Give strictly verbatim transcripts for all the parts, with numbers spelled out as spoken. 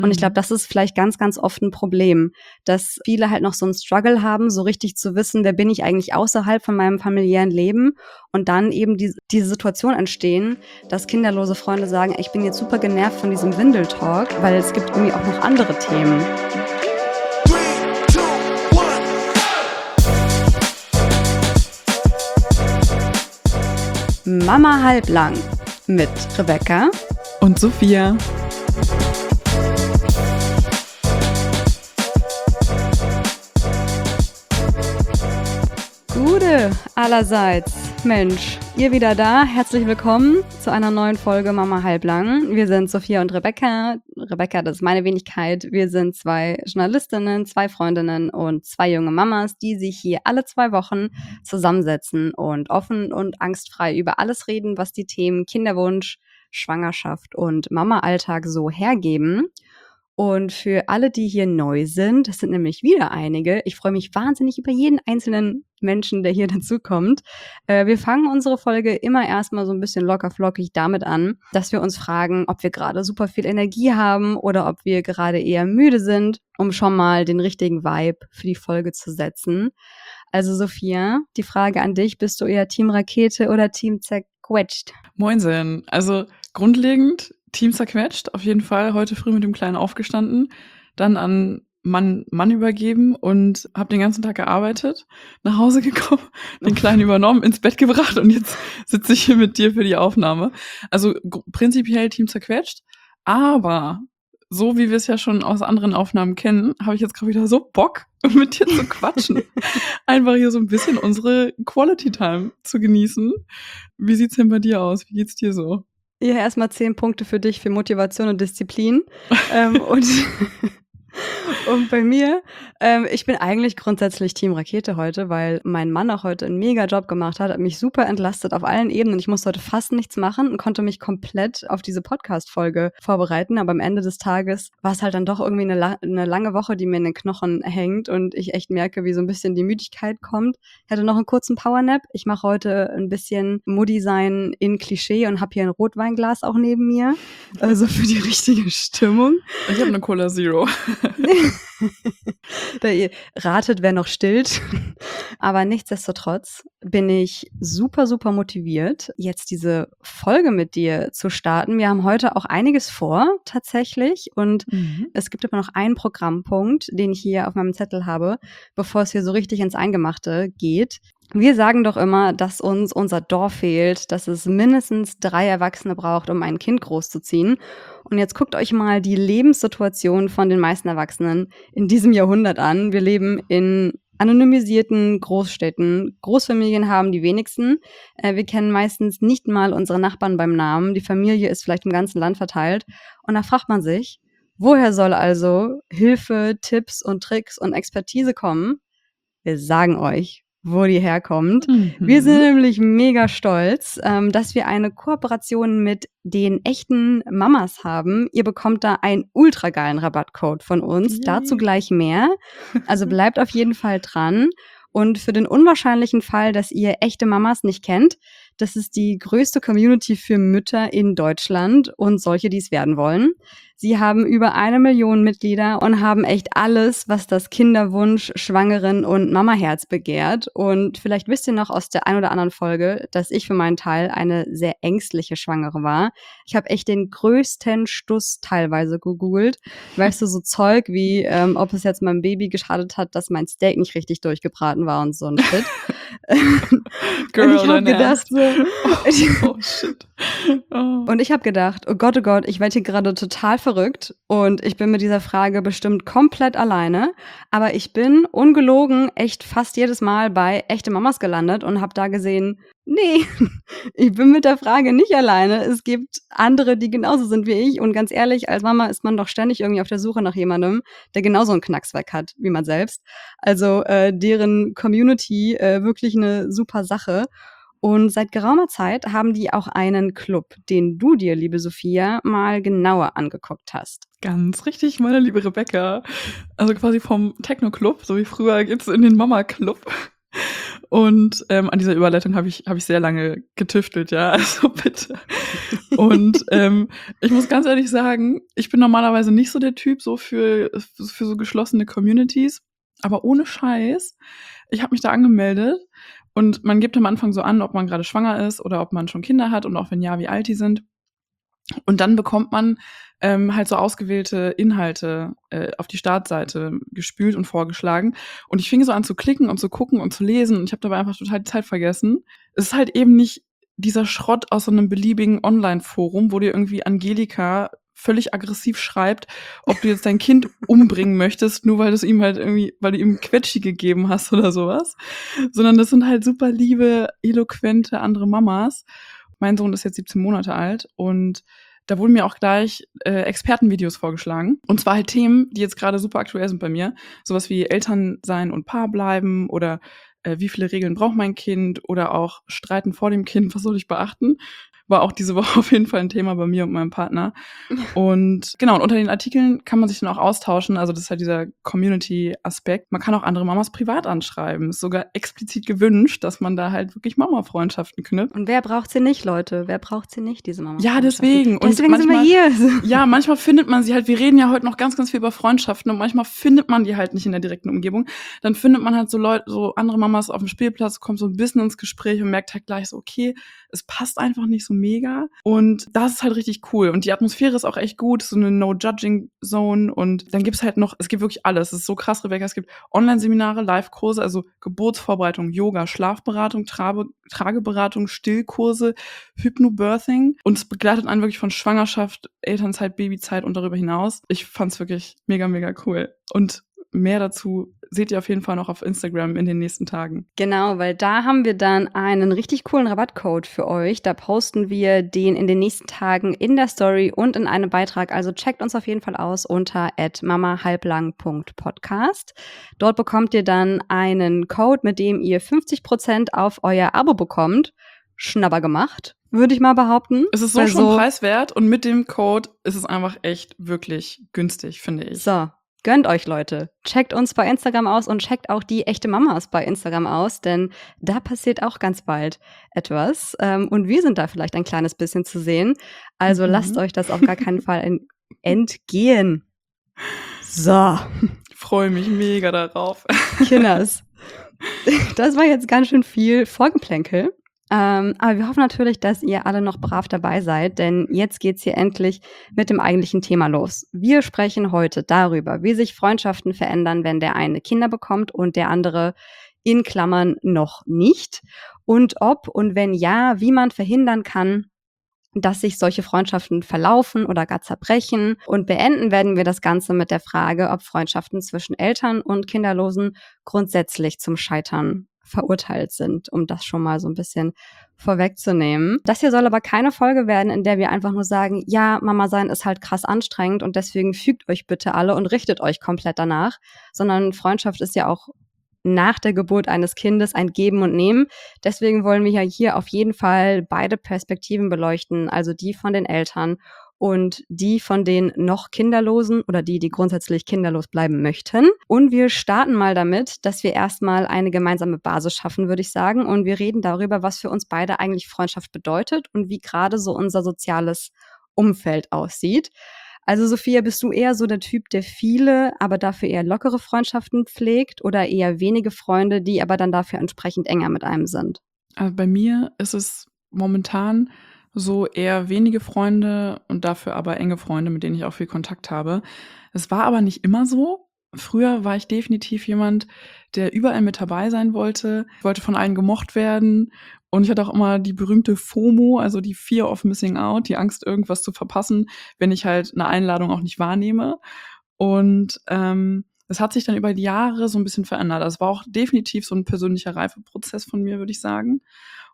Und ich glaube, das ist vielleicht ganz, ganz oft ein Problem, dass viele halt noch so einen Struggle haben, so richtig zu wissen, wer bin ich eigentlich außerhalb von meinem familiären Leben, und dann eben die, diese Situation entstehen, dass kinderlose Freunde sagen, ich bin jetzt super genervt von diesem Windeltalk, weil es gibt irgendwie auch noch andere Themen. Mama halblang mit Rebecca und Sophia. Gute allerseits. Mensch, ihr wieder da. Herzlich willkommen zu einer neuen Folge Mama halblang. Wir sind Sophia und Rebecca. Rebecca, das ist meine Wenigkeit. Wir sind zwei Journalistinnen, zwei Freundinnen und zwei junge Mamas, die sich hier alle zwei Wochen zusammensetzen und offen und angstfrei über alles reden, was die Themen Kinderwunsch, Schwangerschaft und Mama-Alltag so hergeben. Und für alle, die hier neu sind, das sind nämlich wieder einige, ich freue mich wahnsinnig über jeden einzelnen Menschen, der hier dazukommt. Äh, wir fangen unsere Folge immer erstmal so ein bisschen locker-flockig damit an, dass wir uns fragen, ob wir gerade super viel Energie haben oder ob wir gerade eher müde sind, um schon mal den richtigen Vibe für die Folge zu setzen. Also Sophia, die Frage an dich, bist du eher Team Rakete oder Team zerquetscht? Moinsen, also grundlegend Team zerquetscht, auf jeden Fall. Heute früh mit dem Kleinen aufgestanden, dann an Mann, Mann übergeben und habe den ganzen Tag gearbeitet, nach Hause gekommen, den Kleinen übernommen, ins Bett gebracht und jetzt sitze ich hier mit dir für die Aufnahme. Also g- prinzipiell Team zerquetscht, aber so wie wir es ja schon aus anderen Aufnahmen kennen, habe ich jetzt gerade wieder so Bock, mit dir zu quatschen. Einfach hier so ein bisschen unsere Quality Time zu genießen. Wie sieht's denn bei dir aus? Wie geht's dir so? Ja, erstmal zehn Punkte für dich für Motivation und Disziplin. ähm, und, und bei mir, ähm, ich bin eigentlich grundsätzlich Team Rakete heute, weil mein Mann auch heute einen mega Job gemacht hat, hat mich super entlastet auf allen Ebenen. Ich musste heute fast nichts machen und konnte mich komplett auf diese Podcast-Folge vorbereiten. Aber am Ende des Tages war es halt dann doch irgendwie eine, la- eine lange Woche, die mir in den Knochen hängt und ich echt merke, wie so ein bisschen die Müdigkeit kommt. Ich hatte noch einen kurzen Powernap. Ich mache heute ein bisschen Mood-Design in Klischee und habe hier ein Rotweinglas auch neben mir. Also für die richtige Stimmung. Ich habe eine Cola Zero. Da ihr ratet, wer noch stillt. Aber nichtsdestotrotz bin ich super, super motiviert, jetzt diese Folge mit dir zu starten. Wir haben heute auch einiges vor, tatsächlich. Und Mhm. es gibt aber noch einen Programmpunkt, den ich hier auf meinem Zettel habe, bevor es hier so richtig ins Eingemachte geht. Wir sagen doch immer, dass uns unser Dorf fehlt, dass es mindestens drei Erwachsene braucht, um ein Kind großzuziehen. Und jetzt guckt euch mal die Lebenssituation von den meisten Erwachsenen in diesem Jahrhundert an. Wir leben in anonymisierten Großstädten. Großfamilien haben die wenigsten. Äh, wir kennen meistens nicht mal unsere Nachbarn beim Namen. Die Familie ist vielleicht im ganzen Land verteilt. Und da fragt man sich, woher soll also Hilfe, Tipps und Tricks und Expertise kommen? Wir sagen euch, wo die herkommt. Mhm. Wir sind nämlich mega stolz, ähm, dass wir eine Kooperation mit den echten Mamas haben. Ihr bekommt da einen ultra geilen Rabattcode von uns. Yay. Dazu gleich mehr. Also bleibt auf jeden Fall dran. Und für den unwahrscheinlichen Fall, dass ihr echte Mamas nicht kennt, das ist die größte Community für Mütter in Deutschland und solche, die es werden wollen. Sie haben über eine Million Mitglieder und haben echt alles, was das Kinderwunsch, Schwangeren und Mamaherz begehrt. Und vielleicht wisst ihr noch aus der ein oder anderen Folge, dass ich für meinen Teil eine sehr ängstliche Schwangere war. Ich habe echt den größten Stuss teilweise gegoogelt. Weißt du, so Zeug wie, ähm, ob es jetzt meinem Baby geschadet hat, dass mein Steak nicht richtig durchgebraten war und so ein Shit. Girl, und ich habe dein gedacht, Ernst? so, Oh, oh shit. Oh. und ich habe gedacht, oh Gott, oh Gott, ich werde hier gerade total verrückt und ich bin mit dieser Frage bestimmt komplett alleine. Aber ich bin ungelogen echt fast jedes Mal bei echte Mamas gelandet und habe da gesehen, nee, ich bin mit der Frage nicht alleine. Es gibt andere, die genauso sind wie ich. Und ganz ehrlich, als Mama ist man doch ständig irgendwie auf der Suche nach jemandem, der genauso einen Knacks weg hat wie man selbst. Also äh, deren Community äh, wirklich eine super Sache. Und seit geraumer Zeit haben die auch einen Club, den du dir, liebe Sophia, mal genauer angeguckt hast. Ganz richtig, meine liebe Rebecca. Also quasi vom Techno-Club, so wie früher geht's in den Mama-Club. Und ähm, an dieser Überleitung habe ich, hab ich sehr lange getüftelt, ja, also bitte. Und ähm, ich muss ganz ehrlich sagen, ich bin normalerweise nicht so der Typ so für, für so geschlossene Communities, aber ohne Scheiß, ich habe mich da angemeldet und man gibt am Anfang so an, ob man gerade schwanger ist oder ob man schon Kinder hat und auch wenn ja, wie alt die sind. Und dann bekommt man ähm, halt so ausgewählte Inhalte äh, auf die Startseite gespült und vorgeschlagen. Und ich fing so an zu klicken und zu gucken und zu lesen und ich habe dabei einfach total die Zeit vergessen. Es ist halt eben nicht dieser Schrott aus so einem beliebigen Online-Forum, wo dir irgendwie Angelika völlig aggressiv schreibt, ob du jetzt dein Kind umbringen möchtest, nur weil du es ihm halt irgendwie, weil du ihm Quetschi gegeben hast oder sowas. Sondern das sind halt super liebe, eloquente andere Mamas. Mein Sohn ist jetzt siebzehn Monate alt und da wurden mir auch gleich äh, Expertenvideos vorgeschlagen. Und zwar halt Themen, die jetzt gerade super aktuell sind bei mir. Sowas wie Eltern sein und Paar bleiben oder äh, wie viele Regeln braucht mein Kind oder auch Streiten vor dem Kind, was soll ich beachten? War auch diese Woche auf jeden Fall ein Thema bei mir und meinem Partner. Und genau, und unter den Artikeln kann man sich dann auch austauschen. Also das ist halt dieser Community-Aspekt. Man kann auch andere Mamas privat anschreiben. Ist sogar explizit gewünscht, dass man da halt wirklich Mama-Freundschaften knüpft. Und wer braucht sie nicht, Leute? Wer braucht sie nicht, diese Mama? Ja, deswegen. Und deswegen manchmal, sind wir hier. Ja, manchmal findet man sie halt, wir reden ja heute noch ganz, ganz viel über Freundschaften und manchmal findet man die halt nicht in der direkten Umgebung. Dann findet man halt so Leute, so andere Mamas auf dem Spielplatz, kommt so ein bisschen ins Gespräch und merkt halt gleich so, okay, es passt einfach nicht so mega. Und das ist halt richtig cool. Und die Atmosphäre ist auch echt gut, so eine No-Judging-Zone. Und dann gibt's halt noch, es gibt wirklich alles. Es ist so krass, Rebecca, es gibt Online-Seminare, Live-Kurse, also Geburtsvorbereitung, Yoga, Schlafberatung, Trabe, Trageberatung, Stillkurse, Hypnobirthing. Und es begleitet einen wirklich von Schwangerschaft, Elternzeit, Babyzeit und darüber hinaus. Ich fand's wirklich mega, mega cool. Und mehr dazu seht ihr auf jeden Fall noch auf Instagram in den nächsten Tagen. Genau, weil da haben wir dann einen richtig coolen Rabattcode für euch. Da posten wir den in den nächsten Tagen in der Story und in einem Beitrag. Also checkt uns auf jeden Fall aus unter at mamahalblang punkt podcast. Dort bekommt ihr dann einen Code, mit dem ihr fünfzig Prozent auf euer Abo bekommt. Schnabber gemacht, würde ich mal behaupten. Es ist so schon so preiswert und mit dem Code ist es einfach echt wirklich günstig, finde ich. So. Gönnt euch, Leute. Checkt uns bei Instagram aus und checkt auch die echte Mamas bei Instagram aus, denn da passiert auch ganz bald etwas. Ähm, und wir sind da vielleicht ein kleines bisschen zu sehen. Also mhm. lasst euch das auf gar keinen Fall entgehen. So. Ich freue mich mega darauf. Kinders. Das war jetzt ganz schön viel Vorgeplänkel. Ähm, aber wir hoffen natürlich, dass ihr alle noch brav dabei seid, denn jetzt geht's hier endlich mit dem eigentlichen Thema los. Wir sprechen heute darüber, wie sich Freundschaften verändern, wenn der eine Kinder bekommt und der andere in Klammern noch nicht. Und ob und wenn ja, wie man verhindern kann, dass sich solche Freundschaften verlaufen oder gar zerbrechen. Und beenden werden wir das Ganze mit der Frage, ob Freundschaften zwischen Eltern und Kinderlosen grundsätzlich zum Scheitern verurteilt sind, um das schon mal so ein bisschen vorwegzunehmen. Das hier soll aber keine Folge werden, in der wir einfach nur sagen, ja, Mama sein ist halt krass anstrengend und deswegen fügt euch bitte alle und richtet euch komplett danach, sondern Freundschaft ist ja auch nach der Geburt eines Kindes ein Geben und Nehmen. Deswegen wollen wir ja hier auf jeden Fall beide Perspektiven beleuchten, also die von den Eltern und die von den noch Kinderlosen oder die, die grundsätzlich kinderlos bleiben möchten. Und wir starten mal damit, dass wir erstmal eine gemeinsame Basis schaffen, würde ich sagen. Und wir reden darüber, was für uns beide eigentlich Freundschaft bedeutet und wie gerade so unser soziales Umfeld aussieht. Also Sophia, bist du eher so der Typ, der viele, aber dafür eher lockere Freundschaften pflegt oder eher wenige Freunde, die aber dann dafür entsprechend enger mit einem sind? Also bei mir ist es momentan so eher wenige Freunde und dafür aber enge Freunde, mit denen ich auch viel Kontakt habe. Es war aber nicht immer so. Früher war ich definitiv jemand, der überall mit dabei sein wollte. Ich wollte von allen gemocht werden. Und ich hatte auch immer die berühmte FOMO, also die Fear of Missing Out, die Angst, irgendwas zu verpassen, wenn ich halt eine Einladung auch nicht wahrnehme. Und ähm, das hat sich dann über die Jahre so ein bisschen verändert. Das war auch definitiv so ein persönlicher Reifeprozess von mir, würde ich sagen.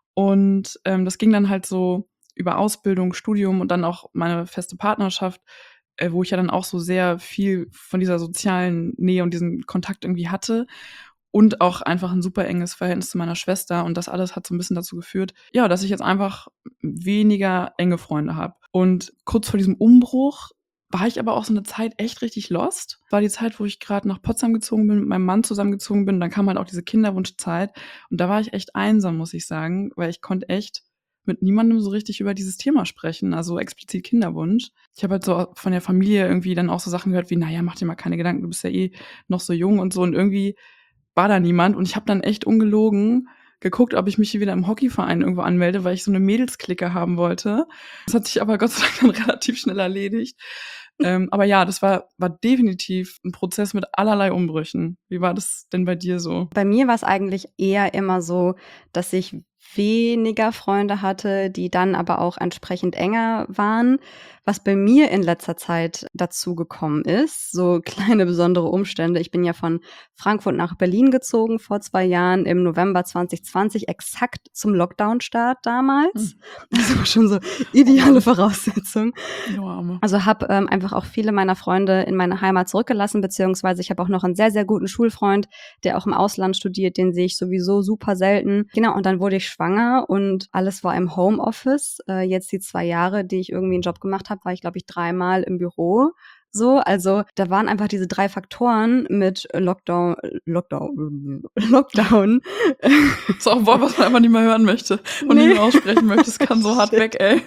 Und ähm, das ging dann halt so über Ausbildung, Studium und dann auch meine feste Partnerschaft, äh, wo ich ja dann auch so sehr viel von dieser sozialen Nähe und diesen Kontakt irgendwie hatte und auch einfach ein super enges Verhältnis zu meiner Schwester. Und das alles hat so ein bisschen dazu geführt, ja, dass ich jetzt einfach weniger enge Freunde habe. Und kurz vor diesem Umbruch war ich aber auch so eine Zeit echt richtig lost. War die Zeit, wo ich gerade nach Potsdam gezogen bin, mit meinem Mann zusammengezogen bin. Dann kam halt auch diese Kinderwunschzeit. Und da war ich echt einsam, muss ich sagen, weil ich konnte echt mit niemandem so richtig über dieses Thema sprechen, also explizit Kinderwunsch. Ich habe halt so von der Familie irgendwie dann auch so Sachen gehört wie, naja, mach dir mal keine Gedanken, du bist ja eh noch so jung und so. Und irgendwie war da niemand. Und ich habe dann echt ungelogen geguckt, ob ich mich hier wieder im Hockeyverein irgendwo anmelde, weil ich so eine Mädelsklicke haben wollte. Das hat sich aber Gott sei Dank dann relativ schnell erledigt. Ähm, aber ja, das war, war definitiv ein Prozess mit allerlei Umbrüchen. Wie war das denn bei dir so? Bei mir war es eigentlich eher immer so, dass ich weniger Freunde hatte, die dann aber auch entsprechend enger waren. Was bei mir in letzter Zeit dazu gekommen ist, so kleine besondere Umstände. Ich bin ja von Frankfurt nach Berlin gezogen vor zwei Jahren im November zwanzig zwanzig, exakt zum Lockdown-Start damals. Hm. Das war schon so ideale Voraussetzung. Du Arme. Also habe ähm, einfach auch viele meiner Freunde in meine Heimat zurückgelassen, beziehungsweise ich habe auch noch einen sehr, sehr guten Schulfreund, der auch im Ausland studiert, den sehe ich sowieso super selten. Genau, und dann wurde ich schwanger und alles war im Homeoffice. Äh, jetzt die zwei Jahre, die ich irgendwie einen Job gemacht habe, war ich, glaube ich, dreimal im Büro. So, also da waren einfach diese drei Faktoren mit Lockdown, Lockdown, Lockdown. Das ist auch ein Wort, was man einfach nicht mehr hören möchte und Nee. nicht mehr aussprechen möchte. Das kann so hart Shit. weg, ey.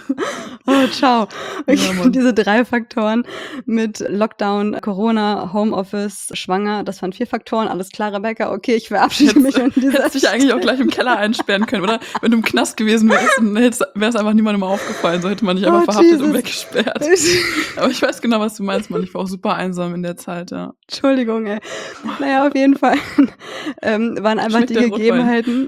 Oh, ciao. Ja, Mann. Diese drei Faktoren mit Lockdown, Corona, Homeoffice, Schwanger, das waren vier Faktoren. Alles klar, Rebecca, okay, ich verabschiede mich an dieser Hättest dich eigentlich auch gleich im Keller einsperren können, oder? Wenn du im Knast gewesen wärst, dann wäre es einfach niemandem mehr aufgefallen. So hätte man dich einfach Oh, verhaftet und Jesus. weggesperrt. Aber ich weiß genau, was du meinst, Mann. Ich war auch super einsam in der Zeit, ja. Entschuldigung, ey. Naja, auf jeden Fall ähm, waren einfach Schmeckt die der Rotwein. Gegebenheiten,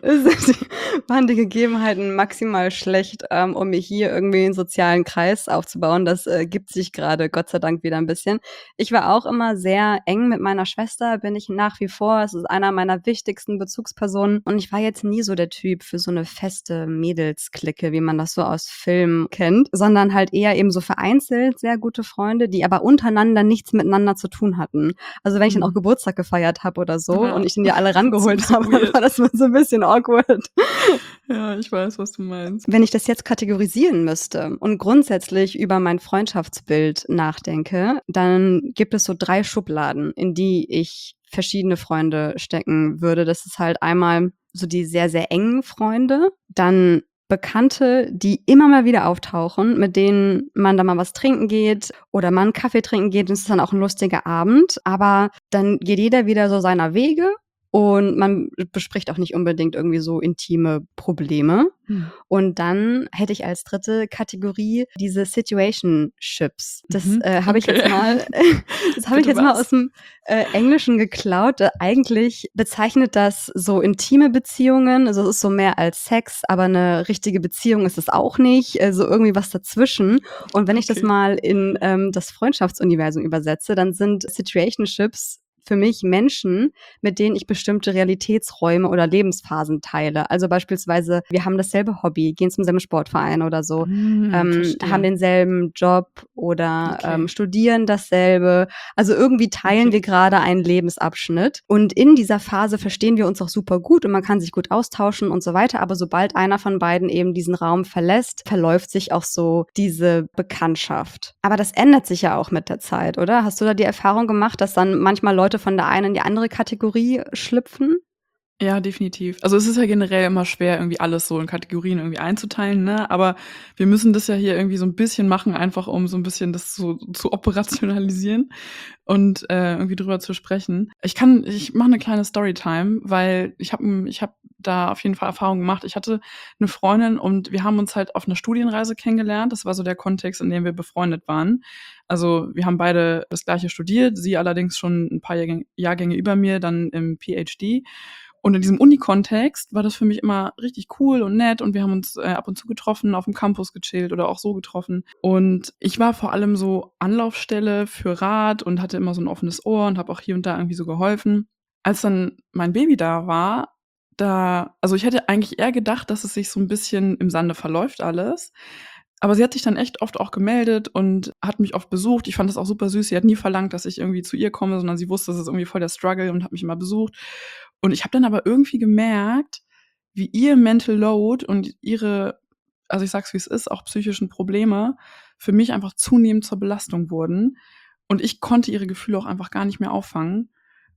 waren die Gegebenheiten maximal schlecht, ähm, um mir hier irgendwie einen sozialen Kreis aufzubauen. Das äh, gibt sich gerade, Gott sei Dank, wieder ein bisschen. Ich war auch immer sehr eng mit meiner Schwester, bin ich nach wie vor. Es ist einer meiner wichtigsten Bezugspersonen. Und ich war jetzt nie so der Typ für so eine feste Mädelsklicke, wie man das so aus Filmen kennt, sondern halt eher eben so vereinzelt sehr gute Freunde, die aber untereinander nichts miteinander zu tun hatten. Also wenn ich dann auch Mhm. Geburtstag gefeiert habe oder so Ja. und ich dann die alle Das ist rangeholt so habe, dann weird. war das mal so ein bisschen awkward. Ja, ich weiß, was du meinst. Wenn ich das jetzt kategorisieren müsste und grundsätzlich über mein Freundschaftsbild nachdenke, dann gibt es so drei Schubladen, in die ich verschiedene Freunde stecken würde. Das ist halt einmal so die sehr, sehr engen Freunde, dann Bekannte, die immer mal wieder auftauchen, mit denen man da mal was trinken geht oder mal einen Kaffee trinken geht. Und es ist dann auch ein lustiger Abend, aber dann geht jeder wieder so seiner Wege. Und man bespricht auch nicht unbedingt irgendwie so intime Probleme. Hm. Und dann hätte ich als dritte Kategorie diese Situationships. Das Mhm. äh, habe ich Okay. jetzt mal, das habe ich Bitte jetzt mal was? aus dem äh, Englischen geklaut. Äh, eigentlich bezeichnet das so intime Beziehungen. Also es ist so mehr als Sex, aber eine richtige Beziehung ist es auch nicht. Also irgendwie was dazwischen. Und wenn ich das Okay. mal in ähm, das Freundschaftsuniversum übersetze, dann sind Situationships für mich Menschen, mit denen ich bestimmte Realitätsräume oder Lebensphasen teile. Also beispielsweise, wir haben dasselbe Hobby, gehen zum selben Sportverein oder so, Hm, ähm, verstehe. haben denselben Job oder Okay. ähm, studieren dasselbe. Also irgendwie teilen Okay. wir gerade einen Lebensabschnitt. Und in dieser Phase verstehen wir uns auch super gut und man kann sich gut austauschen und so weiter. Aber sobald einer von beiden eben diesen Raum verlässt, verläuft sich auch so diese Bekanntschaft. Aber das ändert sich ja auch mit der Zeit, oder? Hast du da die Erfahrung gemacht, dass dann manchmal Leute von der einen in die andere Kategorie schlüpfen? Ja, definitiv. Also es ist ja generell immer schwer, irgendwie alles so in Kategorien irgendwie einzuteilen, ne? Aber wir müssen das ja hier irgendwie so ein bisschen machen, einfach um so ein bisschen das so zu operationalisieren und äh, irgendwie drüber zu sprechen. Ich kann, ich mache eine kleine Storytime, weil ich habe ich hab da auf jeden Fall Erfahrung gemacht. Ich hatte eine Freundin und wir haben uns halt auf einer Studienreise kennengelernt. Das war so der Kontext, in dem wir befreundet waren. Also wir haben beide das Gleiche studiert, sie allerdings schon ein paar Jahrgänge, Jahrgänge über mir, dann im P H D. Und in diesem Uni-Kontext war das für mich immer richtig cool und nett und wir haben uns äh, ab und zu getroffen, auf dem Campus gechillt oder auch so getroffen. Und ich war vor allem so Anlaufstelle für Rat und hatte immer so ein offenes Ohr und habe auch hier und da irgendwie so geholfen. Als dann mein Baby da war, da, also ich hätte eigentlich eher gedacht, dass es sich so ein bisschen im Sande verläuft alles. Aber sie hat sich dann echt oft auch gemeldet und hat mich oft besucht. Ich fand das auch super süß. Sie hat nie verlangt, dass ich irgendwie zu ihr komme, sondern sie wusste, das ist irgendwie voll der Struggle und hat mich immer besucht. Und ich habe dann aber irgendwie gemerkt, wie ihr Mental Load und ihre, also ich sag's wie es ist, auch psychischen Probleme für mich einfach zunehmend zur Belastung wurden. Und ich konnte ihre Gefühle auch einfach gar nicht mehr auffangen.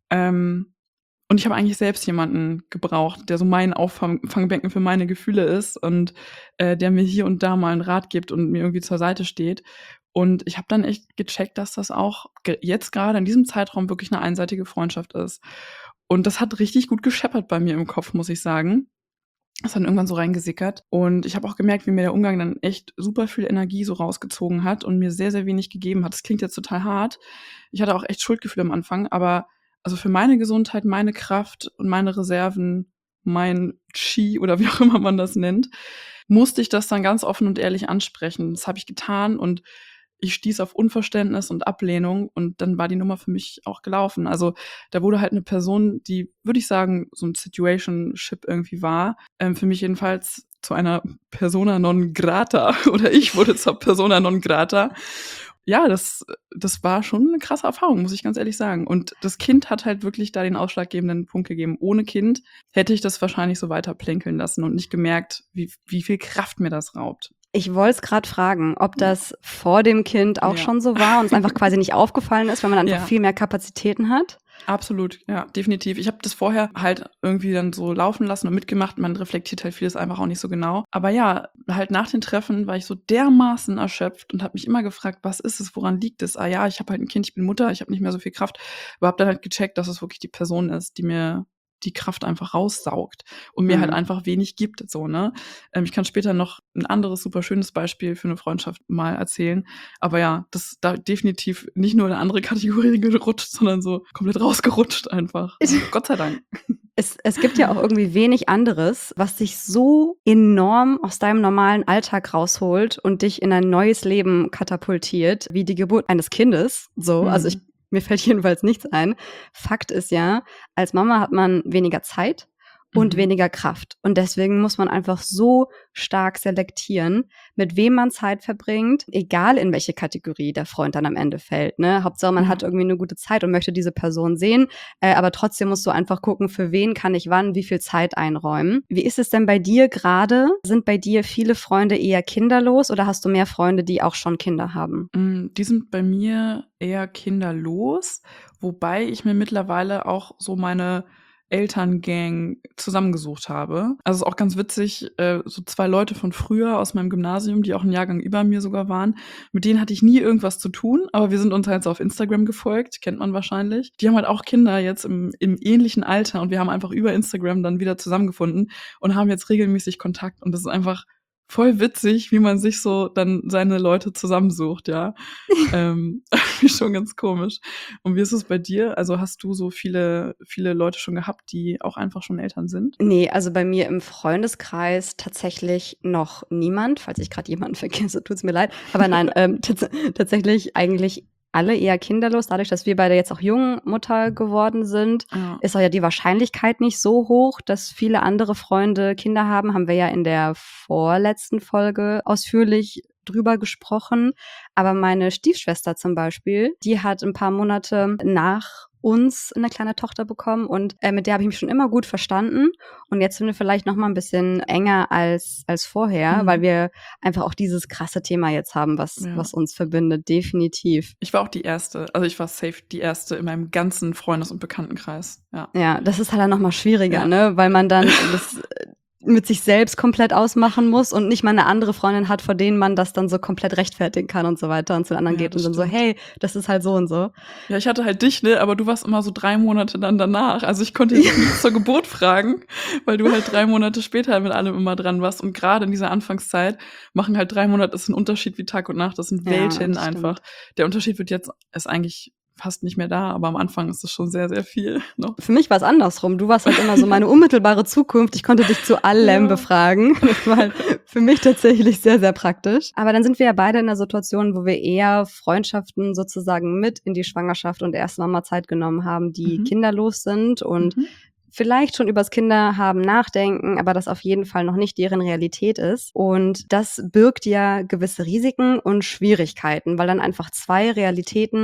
Ähm, und ich habe eigentlich selbst jemanden gebraucht, der so mein Auffangbecken für meine Gefühle ist und äh, der mir hier und da mal einen Rat gibt und mir irgendwie zur Seite steht. Und ich habe dann echt gecheckt, dass das auch ge- jetzt gerade in diesem Zeitraum wirklich eine einseitige Freundschaft ist. Und das hat richtig gut gescheppert bei mir im Kopf, muss ich sagen. Das ist dann irgendwann so reingesickert. Und ich habe auch gemerkt, wie mir der Umgang dann echt super viel Energie so rausgezogen hat und mir sehr, sehr wenig gegeben hat. Das klingt jetzt total hart. Ich hatte auch echt Schuldgefühle am Anfang, aber also für meine Gesundheit, meine Kraft und meine Reserven, mein Chi oder wie auch immer man das nennt, musste ich das dann ganz offen und ehrlich ansprechen. Das habe ich getan und ich stieß auf Unverständnis und Ablehnung und dann war die Nummer für mich auch gelaufen. Also da wurde halt eine Person, die, würde ich sagen, so ein Situationship irgendwie war, ähm, für mich jedenfalls zu einer Persona non grata oder ich wurde zur Persona non grata. Ja, das, das war schon eine krasse Erfahrung, muss ich ganz ehrlich sagen. Und das Kind hat halt wirklich da den ausschlaggebenden Punkt gegeben. Ohne Kind hätte ich das wahrscheinlich so weiter plänkeln lassen und nicht gemerkt, wie, wie viel Kraft mir das raubt. Ich wollte es gerade fragen, ob das vor dem Kind auch Ja. schon so war und es einfach quasi nicht aufgefallen ist, weil man einfach Ja. viel mehr Kapazitäten hat. Absolut, ja, definitiv. Ich habe das vorher halt irgendwie dann so laufen lassen und mitgemacht. Man reflektiert halt vieles einfach auch nicht so genau. Aber ja, halt nach den Treffen war ich so dermaßen erschöpft und habe mich immer gefragt, was ist es, woran liegt es? Ah ja, ich habe halt ein Kind, ich bin Mutter, ich habe nicht mehr so viel Kraft. Aber habe dann halt gecheckt, dass es wirklich die Person ist, die mir die Kraft einfach raussaugt und mir Mhm. halt einfach wenig gibt, so, ne? Ähm, ich kann später noch ein anderes super schönes Beispiel für eine Freundschaft mal erzählen. Aber ja, das ist da definitiv nicht nur in eine andere Kategorie gerutscht, sondern so komplett rausgerutscht einfach. Ja, Gott sei Dank. Es, es gibt ja auch irgendwie wenig anderes, was dich so enorm aus deinem normalen Alltag rausholt und dich in ein neues Leben katapultiert, wie die Geburt eines Kindes. So, Mhm. also ich, mir fällt jedenfalls nichts ein. Fakt ist ja, als Mama hat man weniger Zeit und Mhm. weniger Kraft. Und deswegen muss man einfach so stark selektieren, mit wem man Zeit verbringt, egal in welche Kategorie der Freund dann am Ende fällt. Ne? Hauptsache, man Ja. hat irgendwie eine gute Zeit und möchte diese Person sehen. Äh, aber trotzdem musst du einfach gucken, für wen kann ich wann wie viel Zeit einräumen. Wie ist es denn bei dir gerade? Sind bei dir viele Freunde eher kinderlos oder hast du mehr Freunde, die auch schon Kinder haben? Mm, Die sind bei mir eher kinderlos, wobei ich mir mittlerweile auch so meine Elterngang zusammengesucht habe. Also es ist auch ganz witzig, äh, so zwei Leute von früher aus meinem Gymnasium, die auch einen Jahrgang über mir sogar waren, mit denen hatte ich nie irgendwas zu tun, aber wir sind uns halt so auf Instagram gefolgt, kennt man wahrscheinlich. Die haben halt auch Kinder jetzt im, im ähnlichen Alter und wir haben einfach über Instagram dann wieder zusammengefunden und haben jetzt regelmäßig Kontakt und das ist einfach voll witzig, wie man sich so dann seine Leute zusammensucht, ja. ähm, schon ganz komisch. Und wie ist es bei dir? Also hast du so viele, viele Leute schon gehabt, die auch einfach schon Eltern sind? Nee, also bei mir im Freundeskreis tatsächlich noch niemand. Falls ich gerade jemanden vergesse, tut's mir leid. Aber nein, ähm, tats tatsächlich eigentlich alle eher kinderlos. Dadurch, dass wir beide jetzt auch jung Mutter geworden sind, Ja. ist auch ja die Wahrscheinlichkeit nicht so hoch, dass viele andere Freunde Kinder haben. Haben wir ja in der vorletzten Folge ausführlich drüber gesprochen. Aber meine Stiefschwester zum Beispiel, die hat ein paar Monate nach uns eine kleine Tochter bekommen und äh, mit der habe ich mich schon immer gut verstanden und jetzt sind wir vielleicht noch mal ein bisschen enger als als vorher, Mhm. weil wir einfach auch dieses krasse Thema jetzt haben, was Ja. was uns verbindet, definitiv. Ich war auch die Erste, also ich war safe die Erste in meinem ganzen Freundes- und Bekanntenkreis, ja. Ja, das ist halt dann noch mal schwieriger, Ja. ne, weil man dann das äh, mit sich selbst komplett ausmachen muss und nicht mal eine andere Freundin hat, vor denen man das dann so komplett rechtfertigen kann und so weiter und zu den anderen Ja, geht und das dann so, stimmt. hey, das ist halt so und so. Ja, ich hatte halt dich, ne, aber du warst immer so drei Monate dann danach. Also ich konnte dich nicht zur Geburt fragen, weil du halt drei Monate später mit allem immer dran warst. Und gerade in dieser Anfangszeit machen halt drei Monate, ist ein Unterschied wie Tag und Nacht. Das sind Ja, Welten das einfach. Der Unterschied wird jetzt, ist eigentlich fast nicht mehr da, aber am Anfang ist es schon sehr, sehr viel noch. Für mich war es andersrum. Du warst halt immer so meine unmittelbare Zukunft. Ich konnte dich zu allem Ja. befragen. Das war halt für mich tatsächlich sehr, sehr praktisch. Aber dann sind wir ja beide in einer Situation, wo wir eher Freundschaften sozusagen mit in die Schwangerschaft und erste Mama-Zeit genommen haben, die Mhm. kinderlos sind und Mhm. vielleicht schon übers Kinderhaben nachdenken, aber das auf jeden Fall noch nicht deren Realität ist. Und das birgt ja gewisse Risiken und Schwierigkeiten, weil dann einfach zwei Realitäten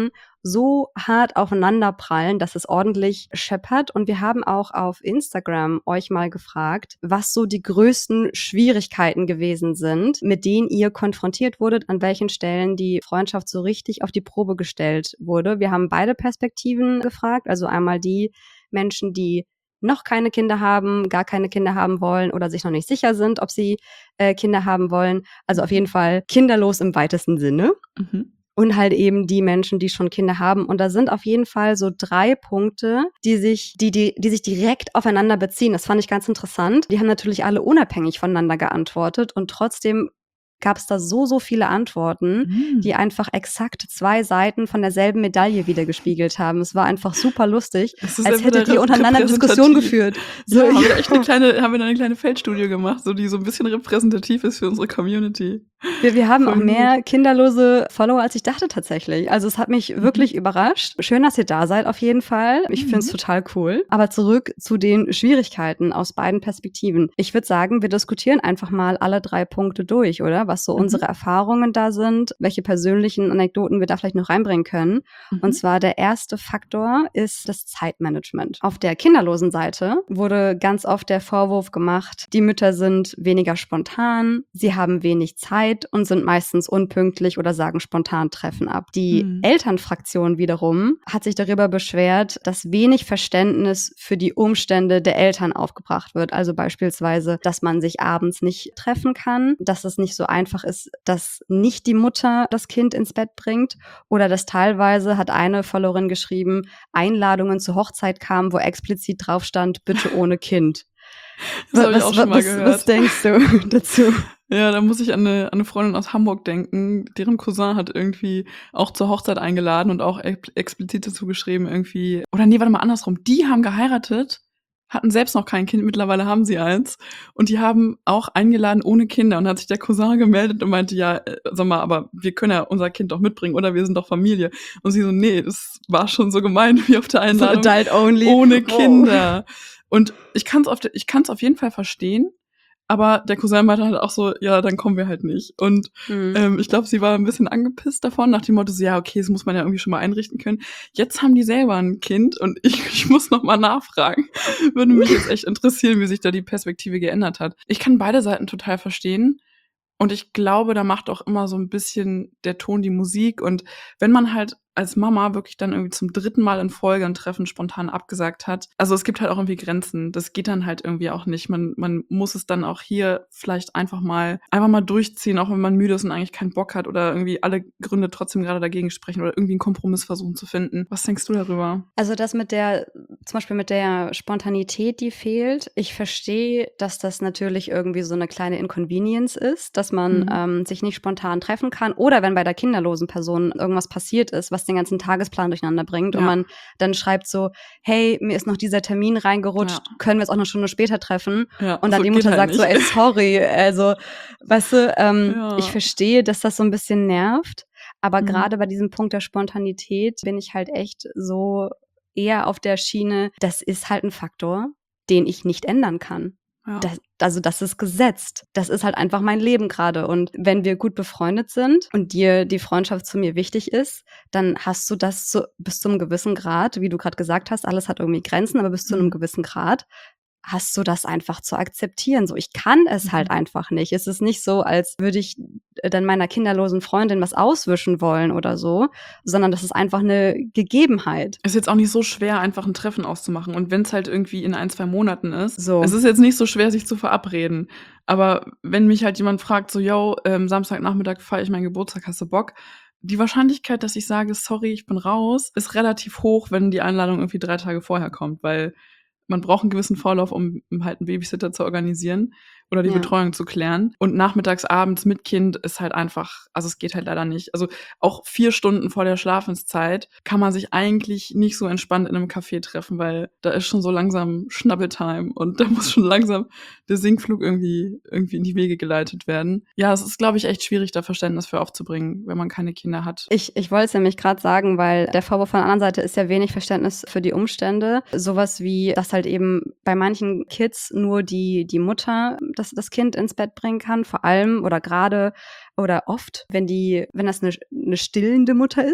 so hart aufeinanderprallen, dass es ordentlich scheppert. Und wir haben auch auf Instagram euch mal gefragt, was so die größten Schwierigkeiten gewesen sind, mit denen ihr konfrontiert wurdet, an welchen Stellen die Freundschaft so richtig auf die Probe gestellt wurde. Wir haben beide Perspektiven gefragt, also einmal die Menschen, die noch keine Kinder haben, gar keine Kinder haben wollen oder sich noch nicht sicher sind, ob sie äh, Kinder haben wollen. Also auf jeden Fall kinderlos im weitesten Sinne. Mhm. Und halt eben die Menschen, die schon Kinder haben. Und da sind auf jeden Fall so drei Punkte, die sich, die, die, die sich direkt aufeinander beziehen. Das fand ich ganz interessant. Die haben natürlich alle unabhängig voneinander geantwortet und trotzdem gab es da so, so viele Antworten, Mhm. die einfach exakt zwei Seiten von derselben Medaille wiedergespiegelt haben. Es war einfach super lustig, Es ist als einfach hättet ihr rep- untereinander Diskussion geführt. So, So, ja, haben wir echt eine kleine, haben wir da eine kleine Feldstudie gemacht, so die so ein bisschen repräsentativ ist für unsere Community. Wir, wir haben Voll auch mehr kinderlose Follower, als ich dachte tatsächlich. Also es hat mich wirklich überrascht. Schön, dass ihr da seid auf jeden Fall. Ich Mhm. finde es total cool. Aber zurück zu den Schwierigkeiten aus beiden Perspektiven. Ich würde sagen, wir diskutieren einfach mal alle drei Punkte durch, oder? Was so Mhm. unsere Erfahrungen da sind, welche persönlichen Anekdoten wir da vielleicht noch reinbringen können. Mhm. Und zwar der erste Faktor ist das Zeitmanagement. Auf der kinderlosen Seite wurde ganz oft der Vorwurf gemacht, die Mütter sind weniger spontan, sie haben wenig Zeit und sind meistens unpünktlich oder sagen spontan Treffen ab. Die Mhm. Elternfraktion wiederum hat sich darüber beschwert, dass wenig Verständnis für die Umstände der Eltern aufgebracht wird. Also beispielsweise, dass man sich abends nicht treffen kann, dass es nicht so einfach ist, dass nicht die Mutter das Kind ins Bett bringt oder dass teilweise, hat eine Followerin geschrieben, Einladungen zur Hochzeit kamen, wo explizit drauf stand, bitte ohne Kind. Das habe ich Was- auch schon mal was, gehört. was denkst du dazu? Ja, da muss ich an eine, an eine Freundin aus Hamburg denken. Deren Cousin hat irgendwie auch zur Hochzeit eingeladen und auch ex- explizit dazu geschrieben irgendwie, oder nee, warte mal, andersrum. Die haben geheiratet, hatten selbst noch kein Kind, mittlerweile haben sie eins. Und die haben auch eingeladen ohne Kinder. Und dann hat sich der Cousin gemeldet und meinte, ja, äh, sag mal, aber wir können ja unser Kind doch mitbringen, oder wir sind doch Familie. Und sie so, nee, das war schon so gemeint wie auf der So Einladung. adult only. Ohne Wow. Kinder. Und ich kann es auf, de- ich kann's auf jeden Fall verstehen. Aber der Cousin meinte halt auch so, ja, dann kommen wir halt nicht. Und Hm. ähm, ich glaube, sie war ein bisschen angepisst davon, nach dem Motto, so, ja, okay, das muss man ja irgendwie schon mal einrichten können. Jetzt haben die selber ein Kind und ich, ich muss noch mal nachfragen. Würde mich jetzt echt interessieren, wie sich da die Perspektive geändert hat. Ich kann beide Seiten total verstehen. Und ich glaube, da macht auch immer so ein bisschen der Ton die Musik. Und wenn man halt als Mama wirklich dann irgendwie zum dritten Mal in Folge ein Treffen spontan abgesagt hat, also es gibt halt auch irgendwie Grenzen. Das geht dann halt irgendwie auch nicht. Man, man muss es dann auch hier vielleicht einfach mal, einfach mal durchziehen, auch wenn man müde ist und eigentlich keinen Bock hat oder irgendwie alle Gründe trotzdem gerade dagegen sprechen oder irgendwie einen Kompromiss versuchen zu finden. Was denkst du darüber? Also das mit der, zum Beispiel mit der Spontanität, die fehlt. Ich verstehe, dass das natürlich irgendwie so eine kleine Inconvenience ist, dass man Mhm. ähm, sich nicht spontan treffen kann. Oder wenn bei der kinderlosen Person irgendwas passiert ist, was den ganzen Tagesplan durcheinander bringt und Ja. man dann schreibt so, hey, mir ist noch dieser Termin reingerutscht, Ja. können wir uns auch eine Stunde später treffen? Ja, Und dann so die geht Mutter halt sagt so, nicht. ey, sorry, also, weißt du, ähm, Ja. ich verstehe, dass das so ein bisschen nervt, aber Mhm. gerade bei diesem Punkt der Spontanität bin ich halt echt so eher auf der Schiene, das ist halt ein Faktor, den ich nicht ändern kann. Ja. Das, also das ist gesetzt. Das ist halt einfach mein Leben gerade. Und wenn wir gut befreundet sind und dir die Freundschaft zu mir wichtig ist, dann hast du das so, bis zu einem gewissen Grad, wie du gerade gesagt hast, alles hat irgendwie Grenzen, aber bis zu einem Mhm. gewissen Grad hast du das einfach zu akzeptieren. So, ich kann es Mhm. halt einfach nicht. Es ist nicht so, als würde ich äh, dann meiner kinderlosen Freundin was auswischen wollen oder so, sondern das ist einfach eine Gegebenheit. Ist jetzt auch nicht so schwer, einfach ein Treffen auszumachen. Und wenn es halt irgendwie in ein, zwei Monaten ist, So. es ist jetzt nicht so schwer, sich zu verabreden. Aber wenn mich halt jemand fragt, so, yo, ähm, Samstagnachmittag feiere ich meinen Geburtstag, hast du Bock? Die Wahrscheinlichkeit, dass ich sage, sorry, ich bin raus, ist relativ hoch, wenn die Einladung irgendwie drei Tage vorher kommt, weil man braucht einen gewissen Vorlauf, um halt einen Babysitter zu organisieren oder die Ja. Betreuung zu klären. Und nachmittags, abends mit Kind ist halt einfach, also es geht halt leider nicht. Also auch vier Stunden vor der Schlafenszeit kann man sich eigentlich nicht so entspannt in einem Café treffen, weil da ist schon so langsam Schnabbeltime und da muss schon langsam der Sinkflug irgendwie, irgendwie in die Wege geleitet werden. Ja, es ist, glaube ich, echt schwierig, da Verständnis für aufzubringen, wenn man keine Kinder hat. Ich, ich wollte es nämlich gerade sagen, weil der Vorwurf von der anderen Seite ist ja wenig Verständnis für die Umstände. Sowas wie, dass halt eben bei manchen Kids nur die, die Mutter das, das Kind ins Bett bringen kann, vor allem oder gerade oder oft, wenn die, wenn das eine, eine stillende Mutter ist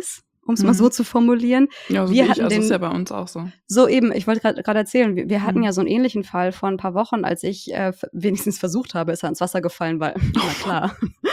um es mhm. mal so zu formulieren. Ja, so wir wie hatten ich, also den, ist ja bei uns auch so. So eben, ich wollte gerade erzählen, wir, wir hatten Mhm. ja so einen ähnlichen Fall vor ein paar Wochen, als ich äh, wenigstens versucht habe, ist er ins Wasser gefallen, weil, na klar,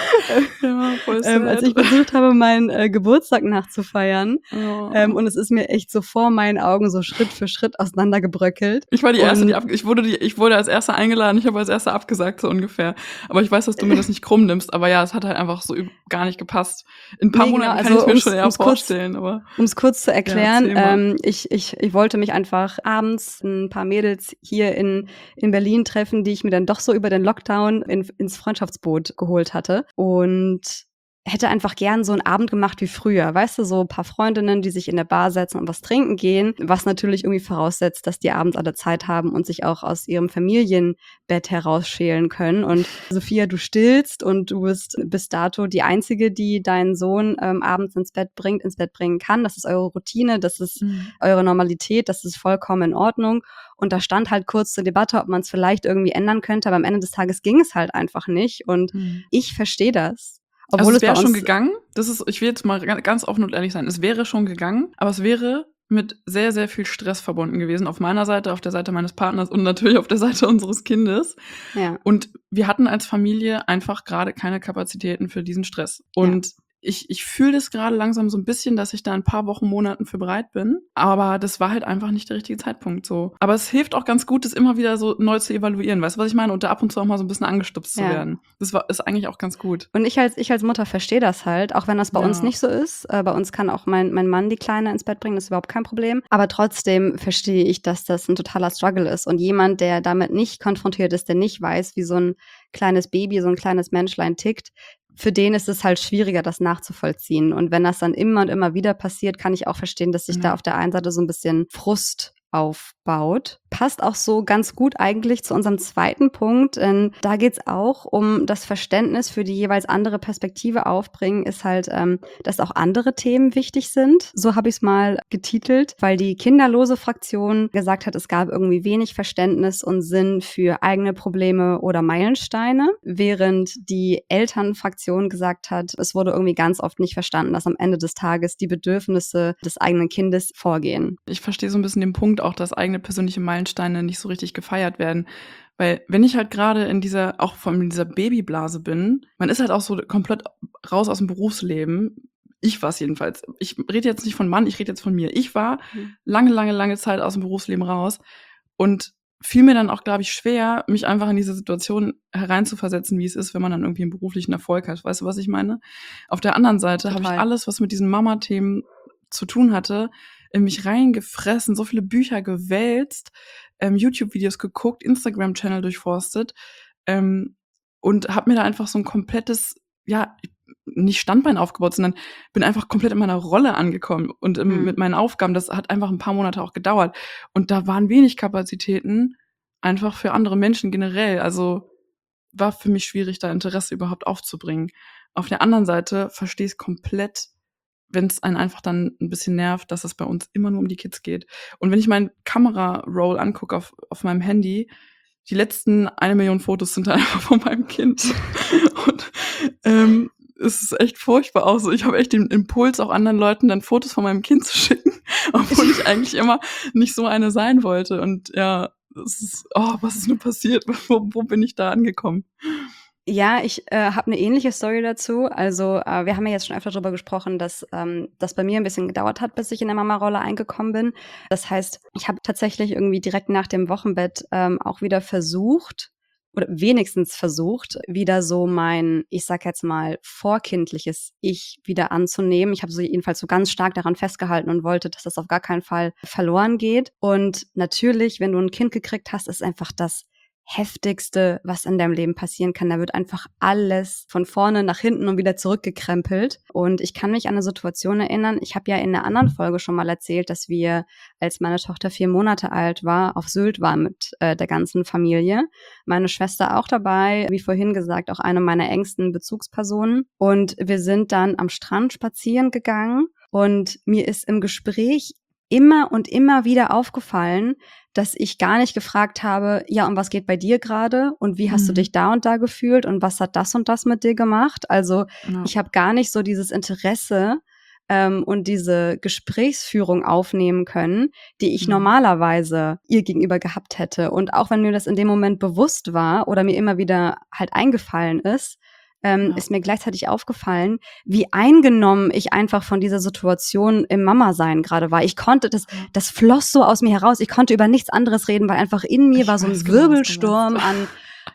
ja, voll ähm, als ich versucht habe, meinen äh, Geburtstag nachzufeiern oh. ähm, und es ist mir echt so vor meinen Augen so Schritt für Schritt auseinandergebröckelt. Ich war die Erste, und die ab, ich wurde die, ich wurde als Erste eingeladen, ich habe als Erste abgesagt, so ungefähr. Aber ich weiß, dass du mir das nicht krumm nimmst, aber ja, es hat halt einfach so gar nicht gepasst. In ein paar nee, Monaten genau, kann also ich mir ums, schon eher ums vorstellen, kurz, aber. Um es kurz zu erklären, Ja, ähm, ich, ich, ich wollte mich einfach abends ein paar Mädels hier in, in Berlin treffen, die ich mir dann doch so über den Lockdown in, ins Freundschaftsboot geholt hatte. Und hätte einfach gern so einen Abend gemacht wie früher. Weißt du, so ein paar Freundinnen, die sich in der Bar setzen und was trinken gehen, was natürlich irgendwie voraussetzt, dass die abends alle Zeit haben und sich auch aus ihrem Familienbett herausschälen können. Und Sophia, du stillst und du bist bis dato die Einzige, die deinen Sohn ähm, abends ins Bett bringt, ins Bett bringen kann. Das ist eure Routine, das ist mhm. eure Normalität, das ist vollkommen in Ordnung. Und da stand halt kurz zur Debatte, ob man es vielleicht irgendwie ändern könnte, aber am Ende des Tages ging es halt einfach nicht. Und mhm. ich verstehe das. Obwohl also es wäre schon gegangen, das ist, ich will jetzt mal ganz offen und ehrlich sein, es wäre schon gegangen, aber es wäre mit sehr, sehr viel Stress verbunden gewesen, auf meiner Seite, auf der Seite meines Partners und natürlich auf der Seite unseres Kindes. Ja. Und wir hatten als Familie einfach gerade keine Kapazitäten für diesen Stress. Und ja. Ich, ich fühle das gerade langsam so ein bisschen, dass ich da ein paar Wochen, Monaten für bereit bin. Aber das war halt einfach nicht der richtige Zeitpunkt so. Aber es hilft auch ganz gut, das immer wieder so neu zu evaluieren. Weißt du, was ich meine? Und da ab und zu auch mal so ein bisschen angestupst ja. zu werden. Das war, ist eigentlich auch ganz gut. Und ich als, ich als Mutter verstehe das halt, auch wenn das bei ja. uns nicht so ist. Äh, bei uns kann auch mein, mein Mann die Kleine ins Bett bringen, das ist überhaupt kein Problem. Aber trotzdem verstehe ich, dass das ein totaler Struggle ist. Und jemand, der damit nicht konfrontiert ist, der nicht weiß, wie so ein kleines Baby, so ein kleines Menschlein tickt, für den ist es halt schwieriger, das nachzuvollziehen. Und wenn das dann immer und immer wieder passiert, kann ich auch verstehen, dass sich ja. da auf der einen Seite so ein bisschen Frust aufbaut. Passt auch so ganz gut eigentlich zu unserem zweiten Punkt, denn da geht's auch um das Verständnis für die jeweils andere Perspektive aufbringen, ist halt, ähm, dass auch andere Themen wichtig sind. So habe ich es mal getitelt, weil die kinderlose Fraktion gesagt hat, es gab irgendwie wenig Verständnis und Sinn für eigene Probleme oder Meilensteine, während die Elternfraktion gesagt hat, es wurde irgendwie ganz oft nicht verstanden, dass am Ende des Tages die Bedürfnisse des eigenen Kindes vorgehen. Ich verstehe so ein bisschen den Punkt auch, dass eigene persönliche Meilensteine nicht so richtig gefeiert werden. Weil wenn ich halt gerade in dieser, auch von dieser Babyblase bin, man ist halt auch so komplett raus aus dem Berufsleben. Ich war es jedenfalls. Ich rede jetzt nicht von Mann, ich rede jetzt von mir. Ich war mhm. lange, lange, lange Zeit aus dem Berufsleben raus und fiel mir dann auch, glaube ich, schwer, mich einfach in diese Situation hereinzuversetzen, wie es ist, wenn man dann irgendwie einen beruflichen Erfolg hat. Weißt du, was ich meine? Auf der anderen Seite habe ich alles, was mit diesen Mama-Themen zu tun hatte, in mich reingefressen, so viele Bücher gewälzt, ähm, YouTube-Videos geguckt, Instagram-Channel durchforstet ähm, und habe mir da einfach so ein komplettes, ja, nicht Standbein aufgebaut, sondern bin einfach komplett in meiner Rolle angekommen und im, mhm. mit meinen Aufgaben. Das hat einfach ein paar Monate auch gedauert. Und da waren wenig Kapazitäten einfach für andere Menschen generell. Also war für mich schwierig, da Interesse überhaupt aufzubringen. Auf der anderen Seite verstehe ich es komplett, wenn es einen einfach dann ein bisschen nervt, dass es bei uns immer nur um die Kids geht. Und wenn ich meinen Kamera-Roll angucke auf, auf meinem Handy, die letzten eine Million Fotos sind dann einfach von meinem Kind. Und ähm, es ist echt furchtbar auch so. Ich habe echt den Impuls, auch anderen Leuten dann Fotos von meinem Kind zu schicken, obwohl ich eigentlich immer nicht so eine sein wollte. Und ja, es ist, oh, was ist nur passiert? Wo, wo bin ich da angekommen? Ja, ich äh, habe eine ähnliche Story dazu. Also äh, wir haben ja jetzt schon öfter darüber gesprochen, dass ähm, das bei mir ein bisschen gedauert hat, bis ich in der Mama-Rolle eingekommen bin. Das heißt, ich habe tatsächlich irgendwie direkt nach dem Wochenbett ähm, auch wieder versucht, oder wenigstens versucht, wieder so mein, ich sag jetzt mal, vorkindliches Ich wieder anzunehmen. Ich habe so jedenfalls so ganz stark daran festgehalten und wollte, dass das auf gar keinen Fall verloren geht. Und natürlich, wenn du ein Kind gekriegt hast, ist einfach das Heftigste, was in deinem Leben passieren kann. Da wird einfach alles von vorne nach hinten und wieder zurückgekrempelt. Und ich kann mich an eine Situation erinnern, ich habe ja in einer anderen Folge schon mal erzählt, dass wir, als meine Tochter vier Monate alt war, auf Sylt waren mit äh, der ganzen Familie. Meine Schwester auch dabei, wie vorhin gesagt, auch eine meiner engsten Bezugspersonen. Und wir sind dann am Strand spazieren gegangen und mir ist im Gespräch immer und immer wieder aufgefallen, dass ich gar nicht gefragt habe, ja, und was geht bei dir gerade und wie hast mhm. du dich da und da gefühlt und was hat das und das mit dir gemacht? Also ja. ich habe gar nicht so dieses Interesse ähm, und diese Gesprächsführung aufnehmen können, die ich mhm. normalerweise ihr gegenüber gehabt hätte. Und auch wenn mir das in dem Moment bewusst war oder mir immer wieder halt eingefallen ist, ähm, ja. ist mir gleichzeitig aufgefallen, wie eingenommen ich einfach von dieser Situation im Mama-Sein gerade war. Ich konnte, das, ja. das floss so aus mir heraus. Ich konnte über nichts anderes reden, weil einfach in mir ich war so ein genau, Wirbelsturm an